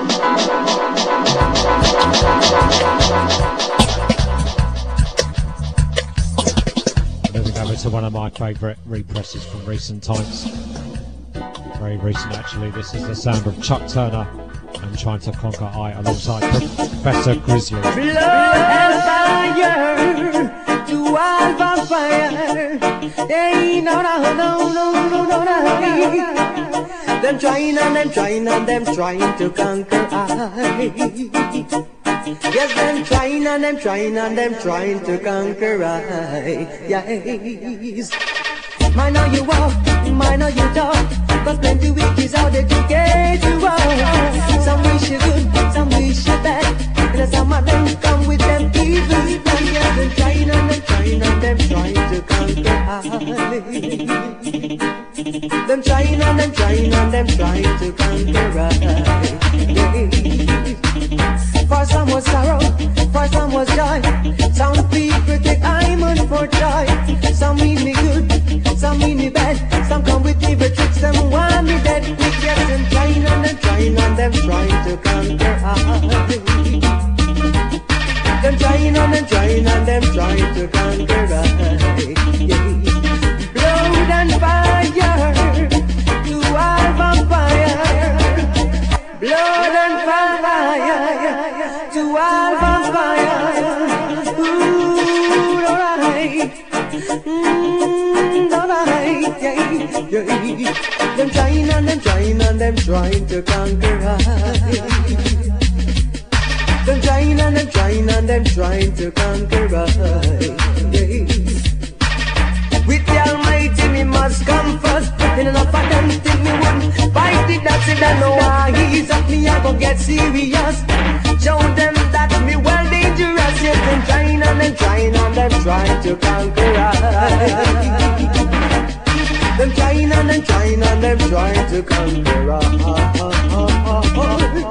Moving over to one of my favourite represses from recent times. Very recent actually. This is the sound of Chuck Turner and Trying to Conquer I alongside Professor Grizzly. Blood and fire, to all fire. Hey, no, no, no, no, no, no, no. Them trying and them trying and them trying to conquer I. Yes, them trying and them trying and them trying to conquer I. Yes. Mine know you walk, mine know you talk. Cause plenty witches out there to get you out. Some wish you good, some wish you bad. And some of them come with them evil plans. Yeah, them trying and them trying and them trying to conquer I. Them trying and them trying and them trying to conquer I. For some was sorrow, for some was joy. Some people take diamond for joy. Some mean me good, some mean me bad. Some come with evil tricks, them want me dead. We get them trying and them trying and them trying to conquer I. Them trying and them trying and them trying to conquer I. Blood and fire, to all vampire. Blood and fire, to all vampire. Ooh, alright, mm, alright, yeah, yeah. Them trying and them trying and them trying to conquer I. Them trying and them trying and them trying to conquer I. With the Almighty me must come first. In enough of them think me wouldn't fight it. That's it, I know why he's up me, I gon' get serious. Show them that me well dangerous. Yes, them trying and them trying and them trying to conquer I. Them trying and them trying and them trying to conquer I.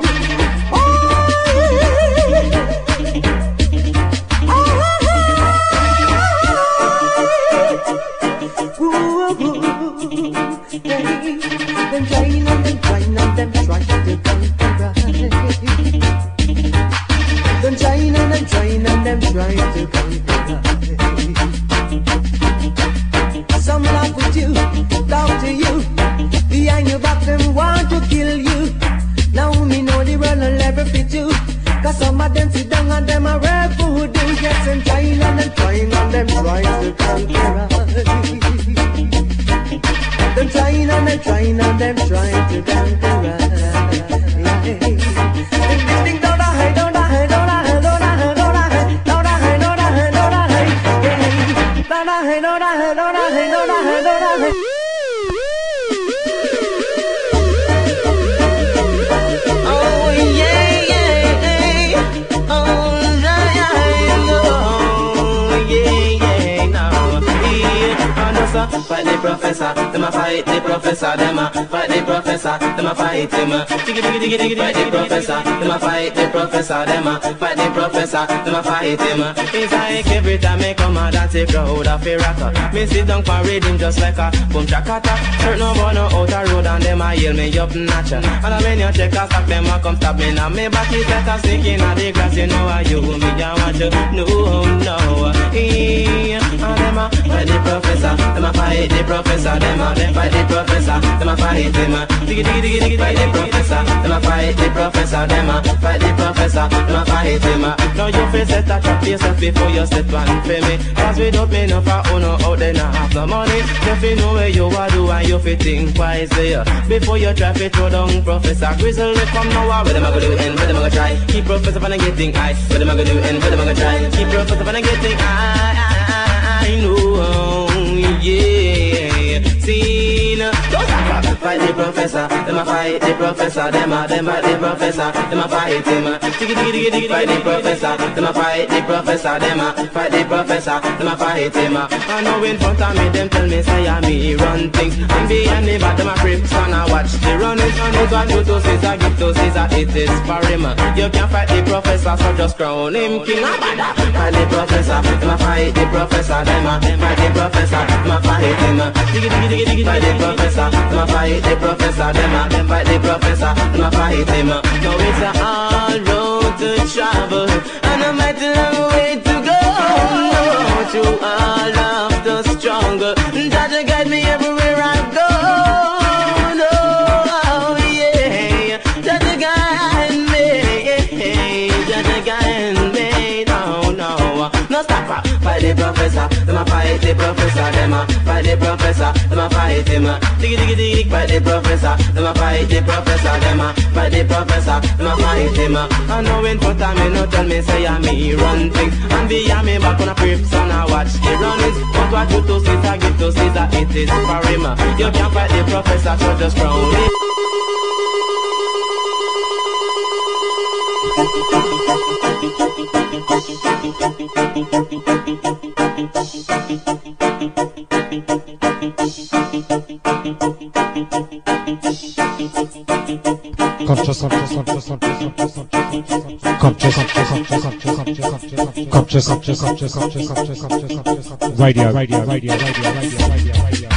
Them trying and them trying and them trying to conquer I. Them trying and them trying and them trying to conquer I. Some laugh with you, talk to you. Behind your back them want to kill you. Now me know the world will never fit you. Cause some of them sit down and them are rap food. Yes, them trying and them trying and them trying to conquer I. Them trying and them trying and them trying to conquer I. Them think don't I, don't I, don't I, don't I, don't I, don't I, don't I, don't I, don't I, don't I, don't I, don't I, don't I. Oh yeah, yeah, oh yeah, oh yeah, yeah, now, yeah, and so a fight the professor, them a fight the professor, them a fight the professor, them a fight him. Diggy diggy diggy diggy, fight the professor, them a fight the professor, them a fight the professor, them a fight him. It's like every time I come out and take crowd of a rocker. Me sit down for rhythm just like a boom chakata. Certain no boy no out a road and them a yell me up notcha. And when you check a stop them a come stop me now. Me back is like a snake in a the grass. You know how you me ya want you. No no. Yeah. And them a fight the professor, them a fight the professor, them a them fight the professor, them a fight him. Diggy diggy diggy diggy fight the professor, them a fight the professor, them a fight the professor, them a fight him. Now you face set a trap yourself before you set one for me. Cause without me no for uno out there not have no money. If you know where you are do and you fit think wisely before you try to throw down Professor Grizzle. Come now, what am I gonna do and what am I gonna try? Keep Professor Van getting high. What am I gonna do and what am I gonna try? Keep Professor Van getting high. I know, yeah. See, no, don't stop. Fight the professor, them a fight the professor, them a them fight the professor, them a fight him. Diggy diggy diggy diggy, fight the professor, them a fight the professor, them a fight the professor, them a fight him. I know in front of me, them tell me say I me run things, and behind me back them a creeps and I watch the running. It's what you to Caesar, give to Caesar, it is for him. You can't fight the professor, so just crown him king of bada. Fight the professor, them a fight the professor, them a fight the professor, them a fight him. Diggy diggy diggy diggy, fight the professor, them a fight the professor, them a them fight the professor, them a fight him. Now it's a hard road to travel, and no matter the way to go, to all of the struggle, that to guide me everywhere I go. No, oh yeah, that to guide me, that to guide me. No, no, no stop. Fight the professor, them a fight the professor, them a fight the professor, them a fight him. Diggy diggy diggy, fight the professor, them a fight the professor, them a fight the professor, them a fight him. I know in front of me, no tell me say I me run things, and behind me back on a creeps and I watch the runnings. But what you to Caesar, give to Caesar, it is for him. You can't fight the professor, so just crown him. Conscious, conscious, conscious, conscious, conscious, conscious, conscious, conscious, conscious, conscious, conscious, radio, radio, radio, radio, radio, radio, radio, radio.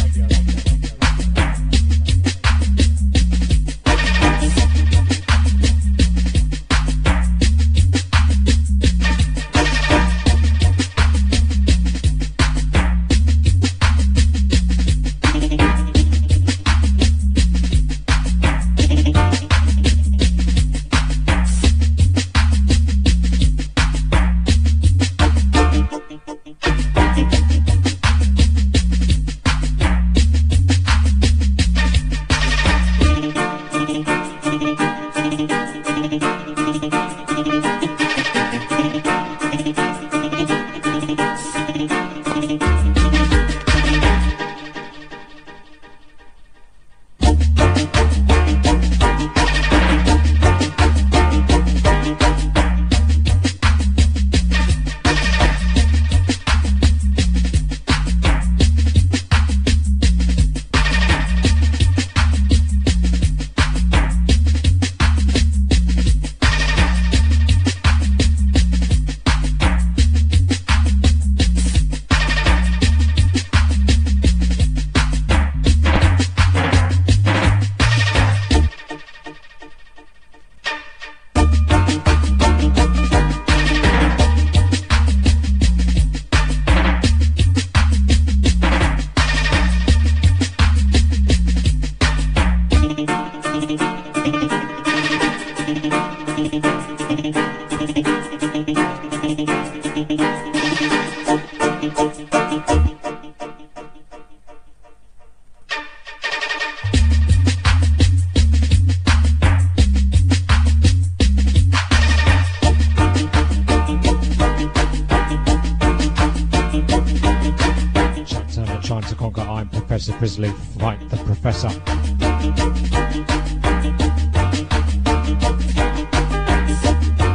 Grizzly, fight the professor.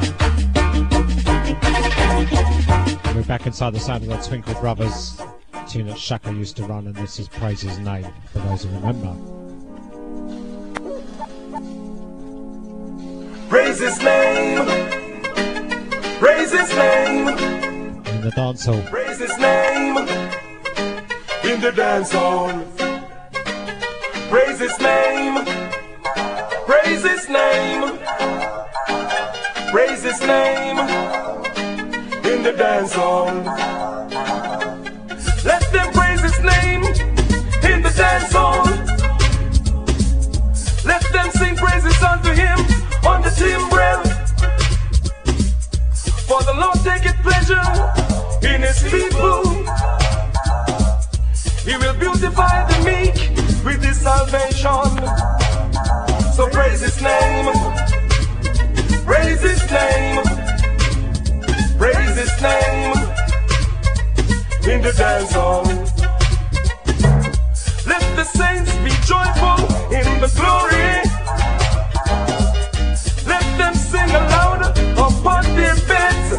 We're back inside the sound of the Twinkle Brothers tune that Shaka used to run, and this is Praise His Name, for those who remember. Praise His name, praise His name, in the dance hall. Praise His name, in the dance hall. Praise His name, praise His name, praise His name, in the dance hall. Let them praise His name in the dance hall. Let them sing praises unto Him on the timbrel. For the Lord taketh pleasure in His people. He will beautify the meek with His salvation. So praise His name, praise His name, praise His name in the dance hall. Let the saints be joyful in the glory. Let them sing aloud upon their beds.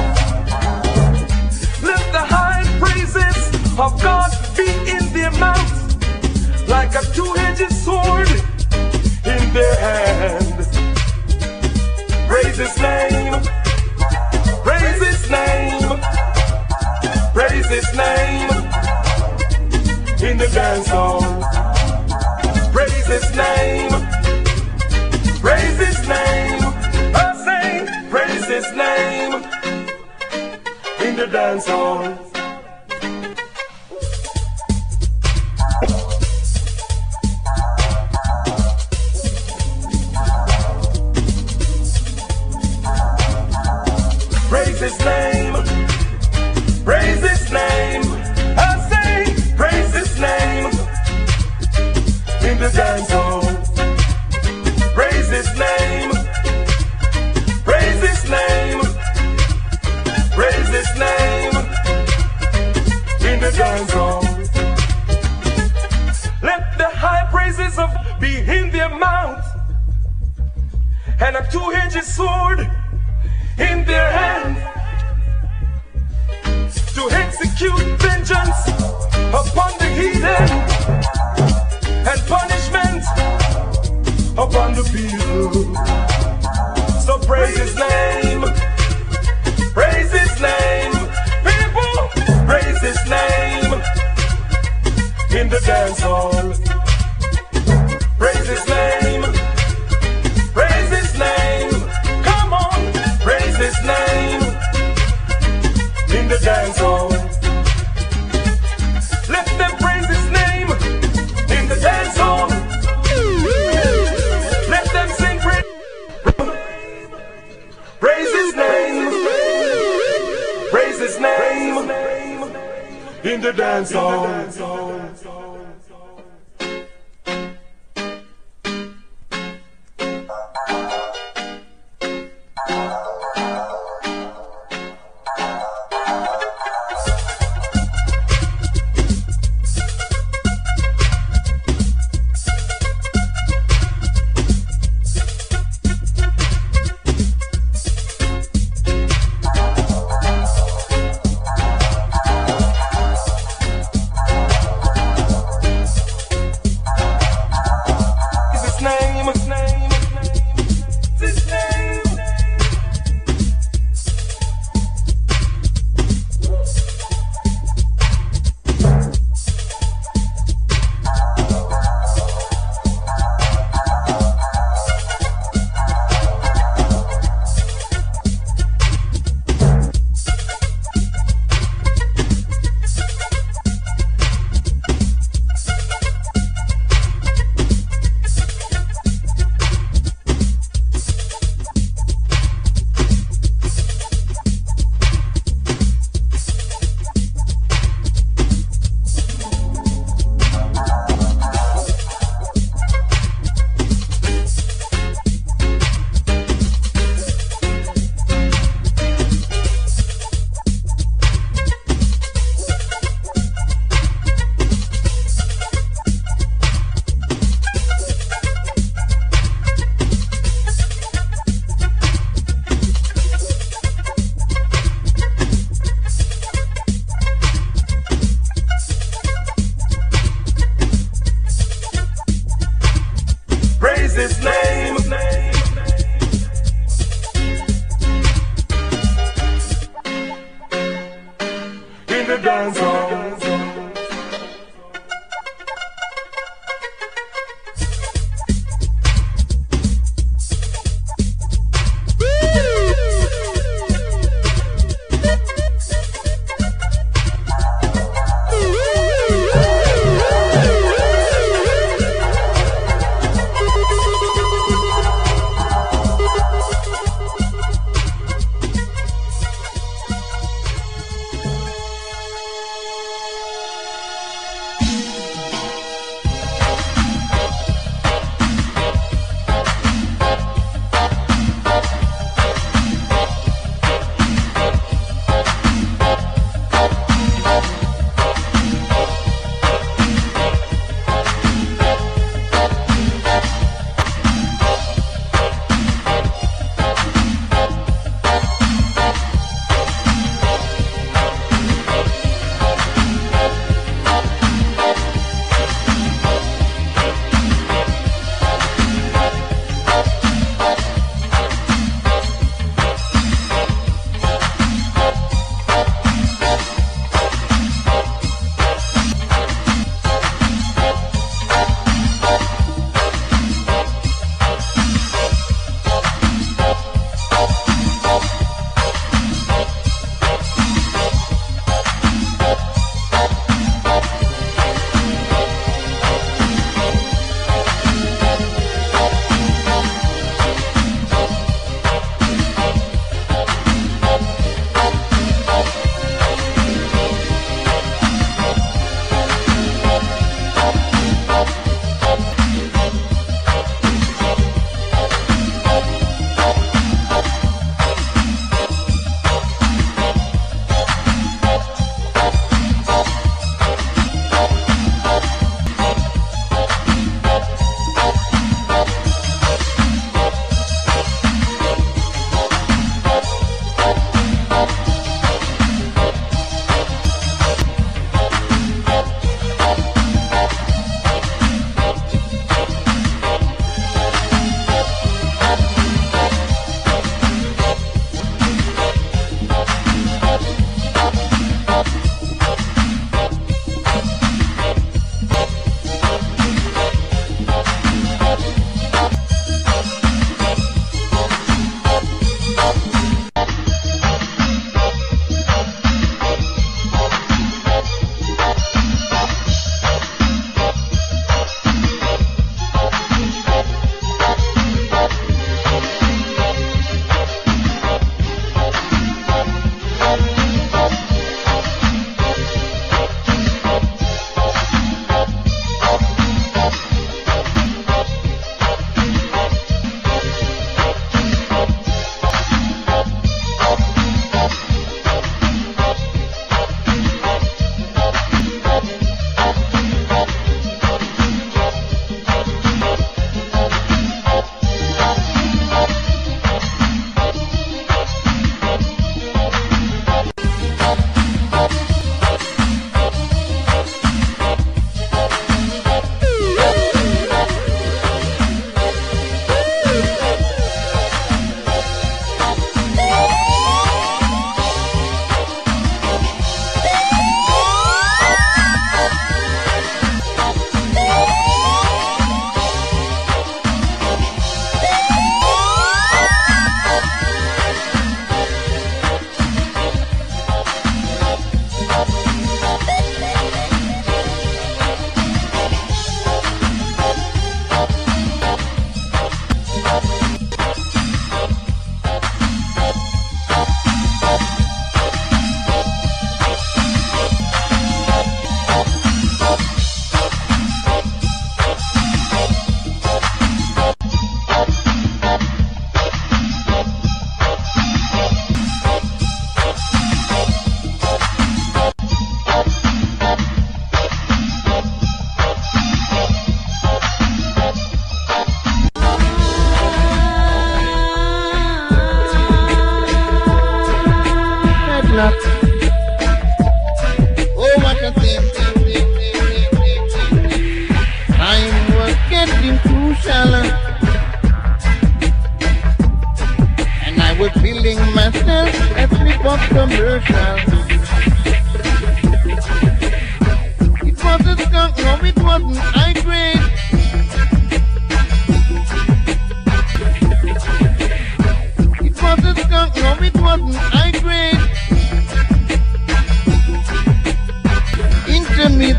Let the high praises of God be in their mouth, like a two-edged sword in their hand. Praise His name, praise His name, praise His name in the dance hall. Praise His name, praise His name, I say, praise His name in the dance hall. Praise His name, praise His name, I say, praise His name in the dance hall. Praise His name, praise His name, praise His name in the dance hall. Let the high praises of be in their mouth, and a two-edged sword in their hand, to execute vengeance upon the heathen and punishment upon the people. So praise His name, praise His name, people, praise His name in the dance hall. Praise His name, praise His name, come on, praise His name in the dance hall. Let them praise His name in the dance hall. Let them sing praise, praise His name, praise His name in the dance hall. the dance hall.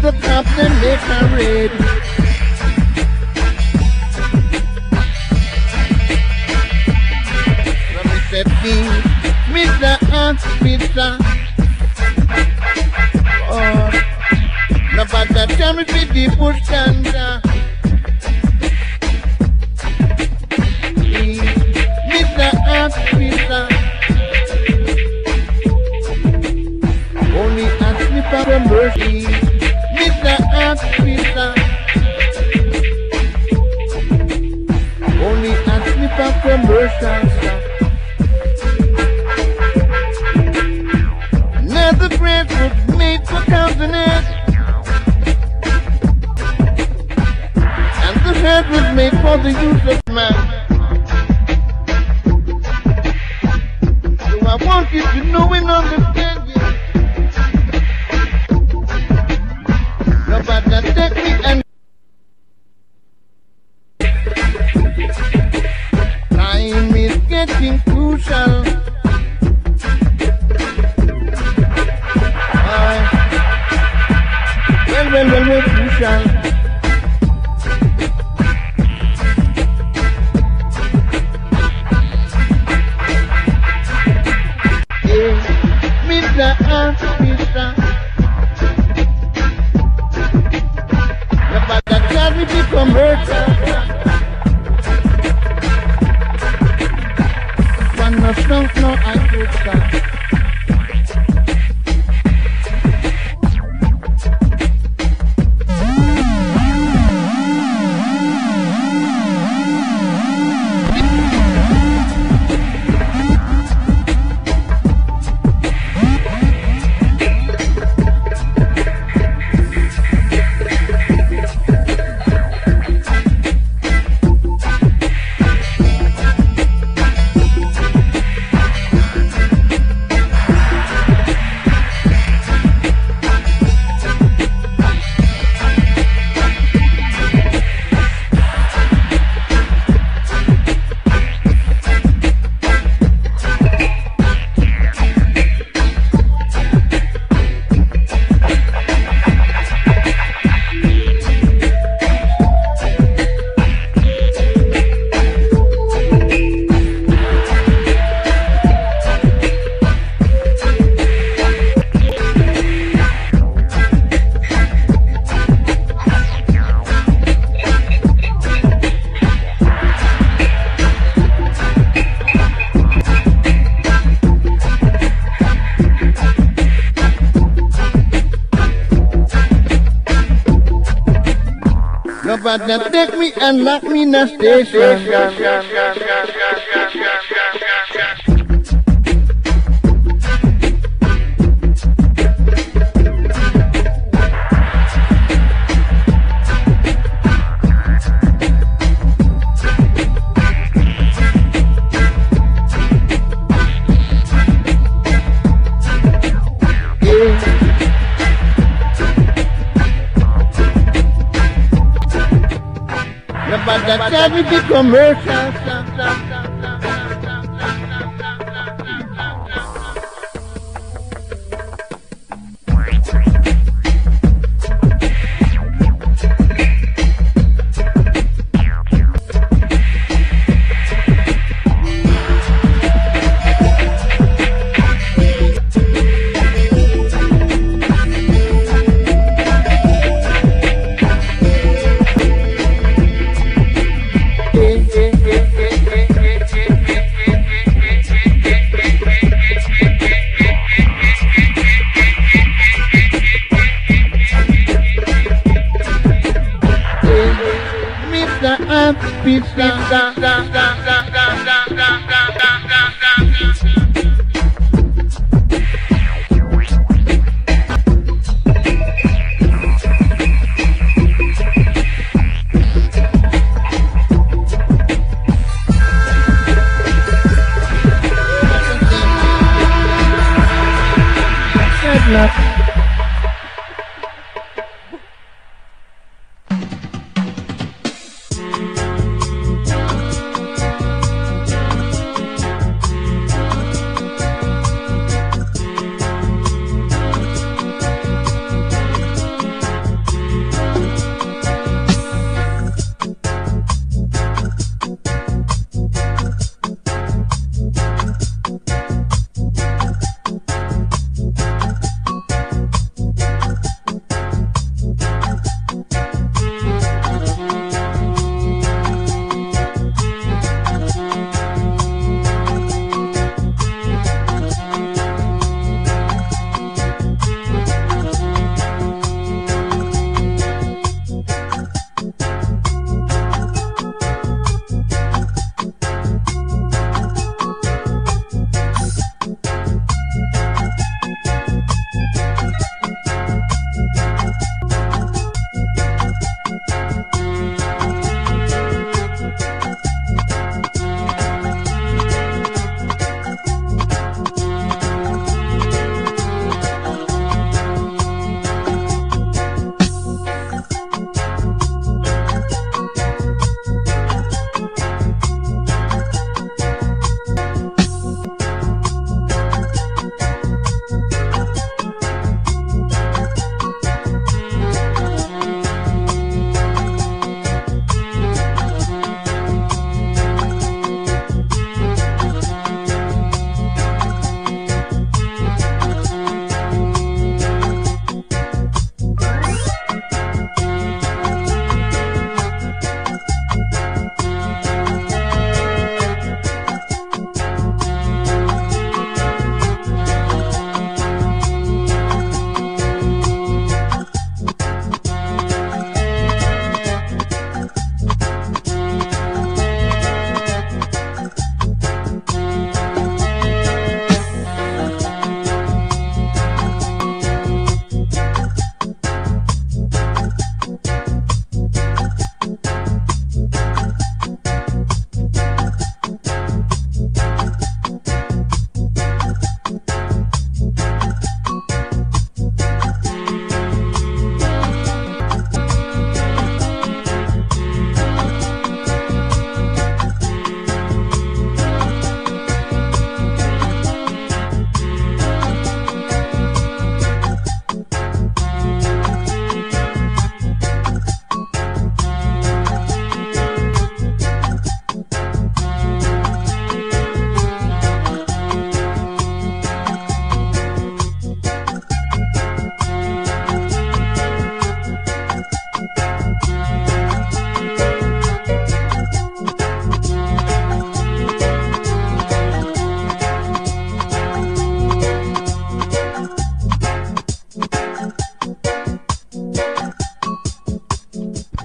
the cops and make a raid. So me say, please, Mister Officer, oh, nobody tell me fi the bush ganja. Please, Mister Officer, only ask me for mercy, Mister Officer. Only ask me for mercy, sir. Now the bread was made for countenance, and the head was made for the use of man. So I want you to know and understand it. Nobody take me and time is getting crucial. Aye. Well, well, well, well, crucial. Hey, Mister Officer, nobody tell me to commercial. One no smoke, no I could stop. Nobody take me and lock me in a station. But that tell me the commercial.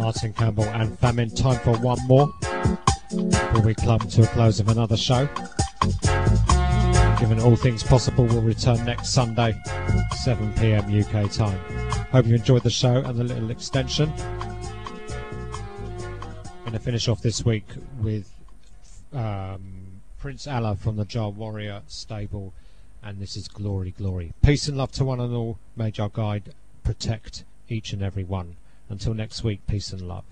Martin Campbell and Famine. Time for one more before we come to a close of another show. Given all things possible, we'll return next Sunday, seven p m U K time. Hope you enjoyed the show and the little extension. I'm going to finish off this week with um, Prince Allah from the Jar Warrior stable, and this is Glory, Glory. Peace and love to one and all. May Jar guide, protect each and every one. Until next week, peace and love.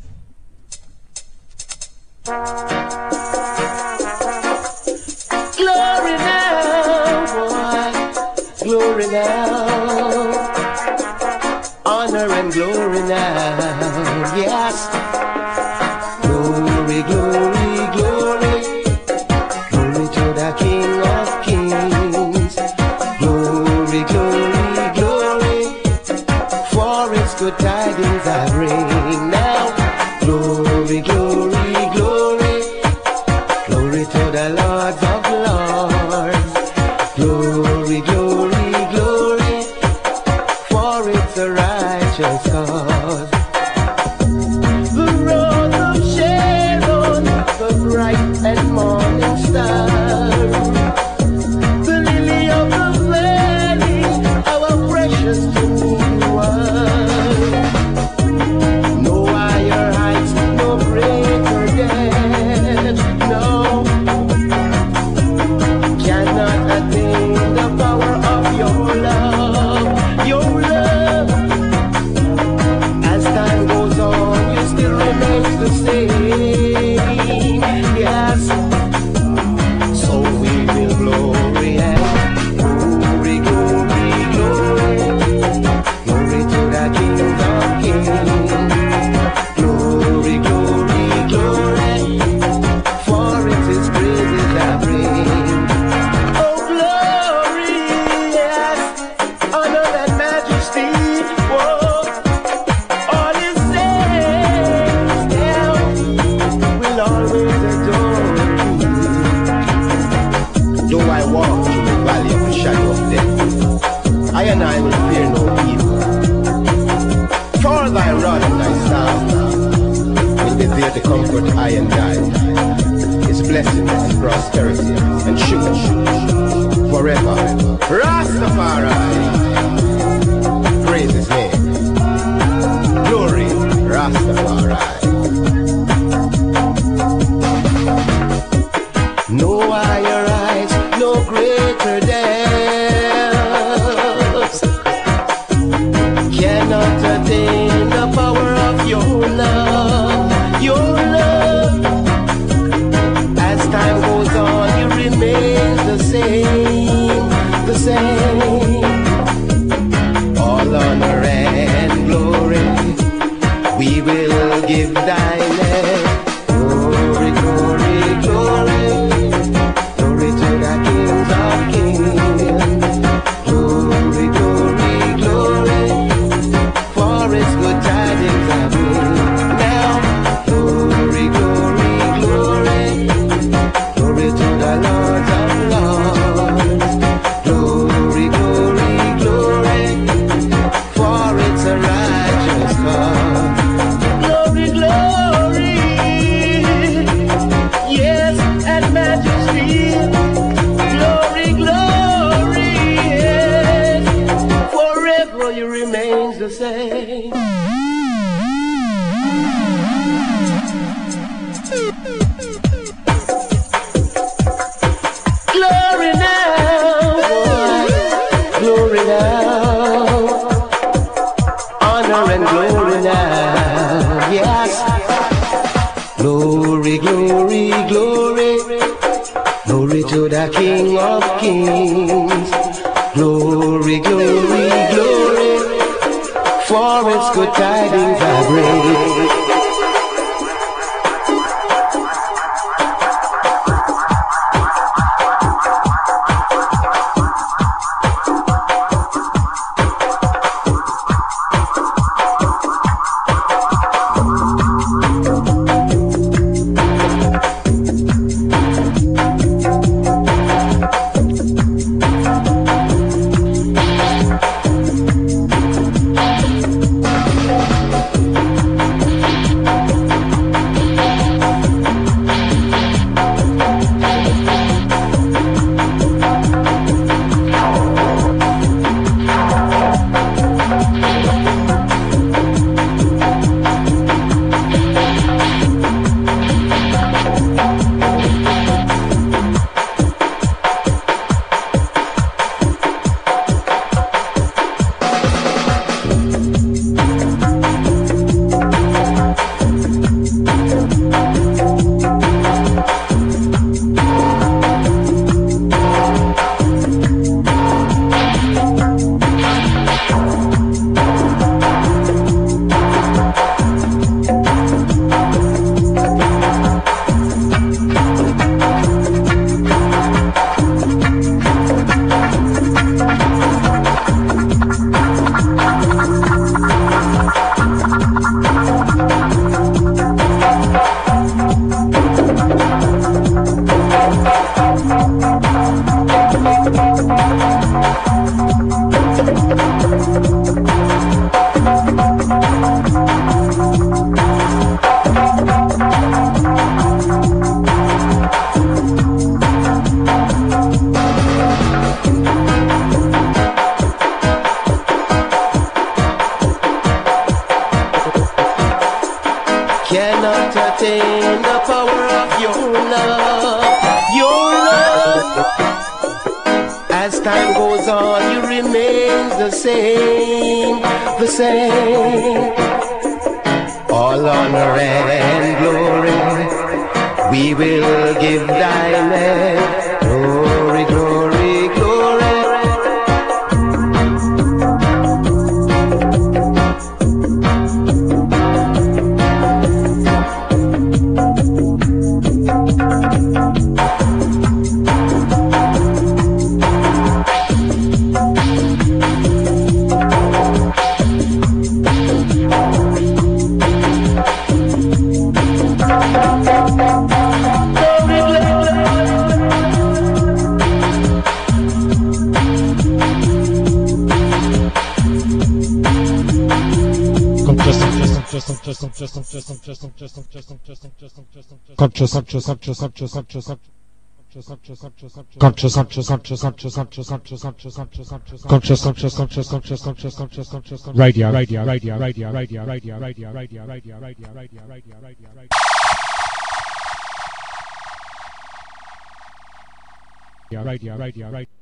Glory now, boy, glory now, honor and glory now, yes. Glory, glory, glory, glory to the King of Kings. Glory, glory, glory, for it's good tidings I bring now. Glory, glory, glory, glory to the Lord of Lords. Glory, glory, glory, for it's a righteous cause. The rose of Sharon, the bright and morning star, the lily of the valley, our precious to me you are. No higher heights, no greater depths, no, cannot attain the power of your love, your love. As time goes on, you still remain the same, yes. So we will glory and glory, glory, glory, glory to the King of Kings. Glory, glory, glory, for it is praises I bring. Oh, glory, yes, honor and majesty, oh, all his saints now will always adore you. Though I walk through the valley of the shadow of death, I and I will fear no evil. For thy rod and thy staff will be there to comfort I and I. His blessings, prosperity, and sugar forever. Rastafari, praise his name. Glory, Rastafari. No higher heights, no greater depths, cannot attain the power of your love, your love. As time goes on, you remain the same, the same. All honor and glory we will give thy name. Glory, glory, glory, glory to the King of Kings. Glory, glory, glory, for it's good tidings I bring. Now, glory, glory, glory, glory to the Lord of Lords. Glory, glory, glory, for it's a righteous cause. Glory, glory, yes, and majesty. Glory, glory, yes, forever you remain the same. Glory now, glory now, honor and glory now, yes. Glory, glory, glory, glory to the King of Kings. Glory, glory, glory, for it's good tidings I bring. cannot attain the power of your love, your love. As time goes on, you remain the same, the same. All honor and glory we will give thy name. Glory, glory, glory. Radio, radio, radio, radio, radio, radio, radio, radio, radio, radio, radio, radio, radio, radio, radio, radio, radio.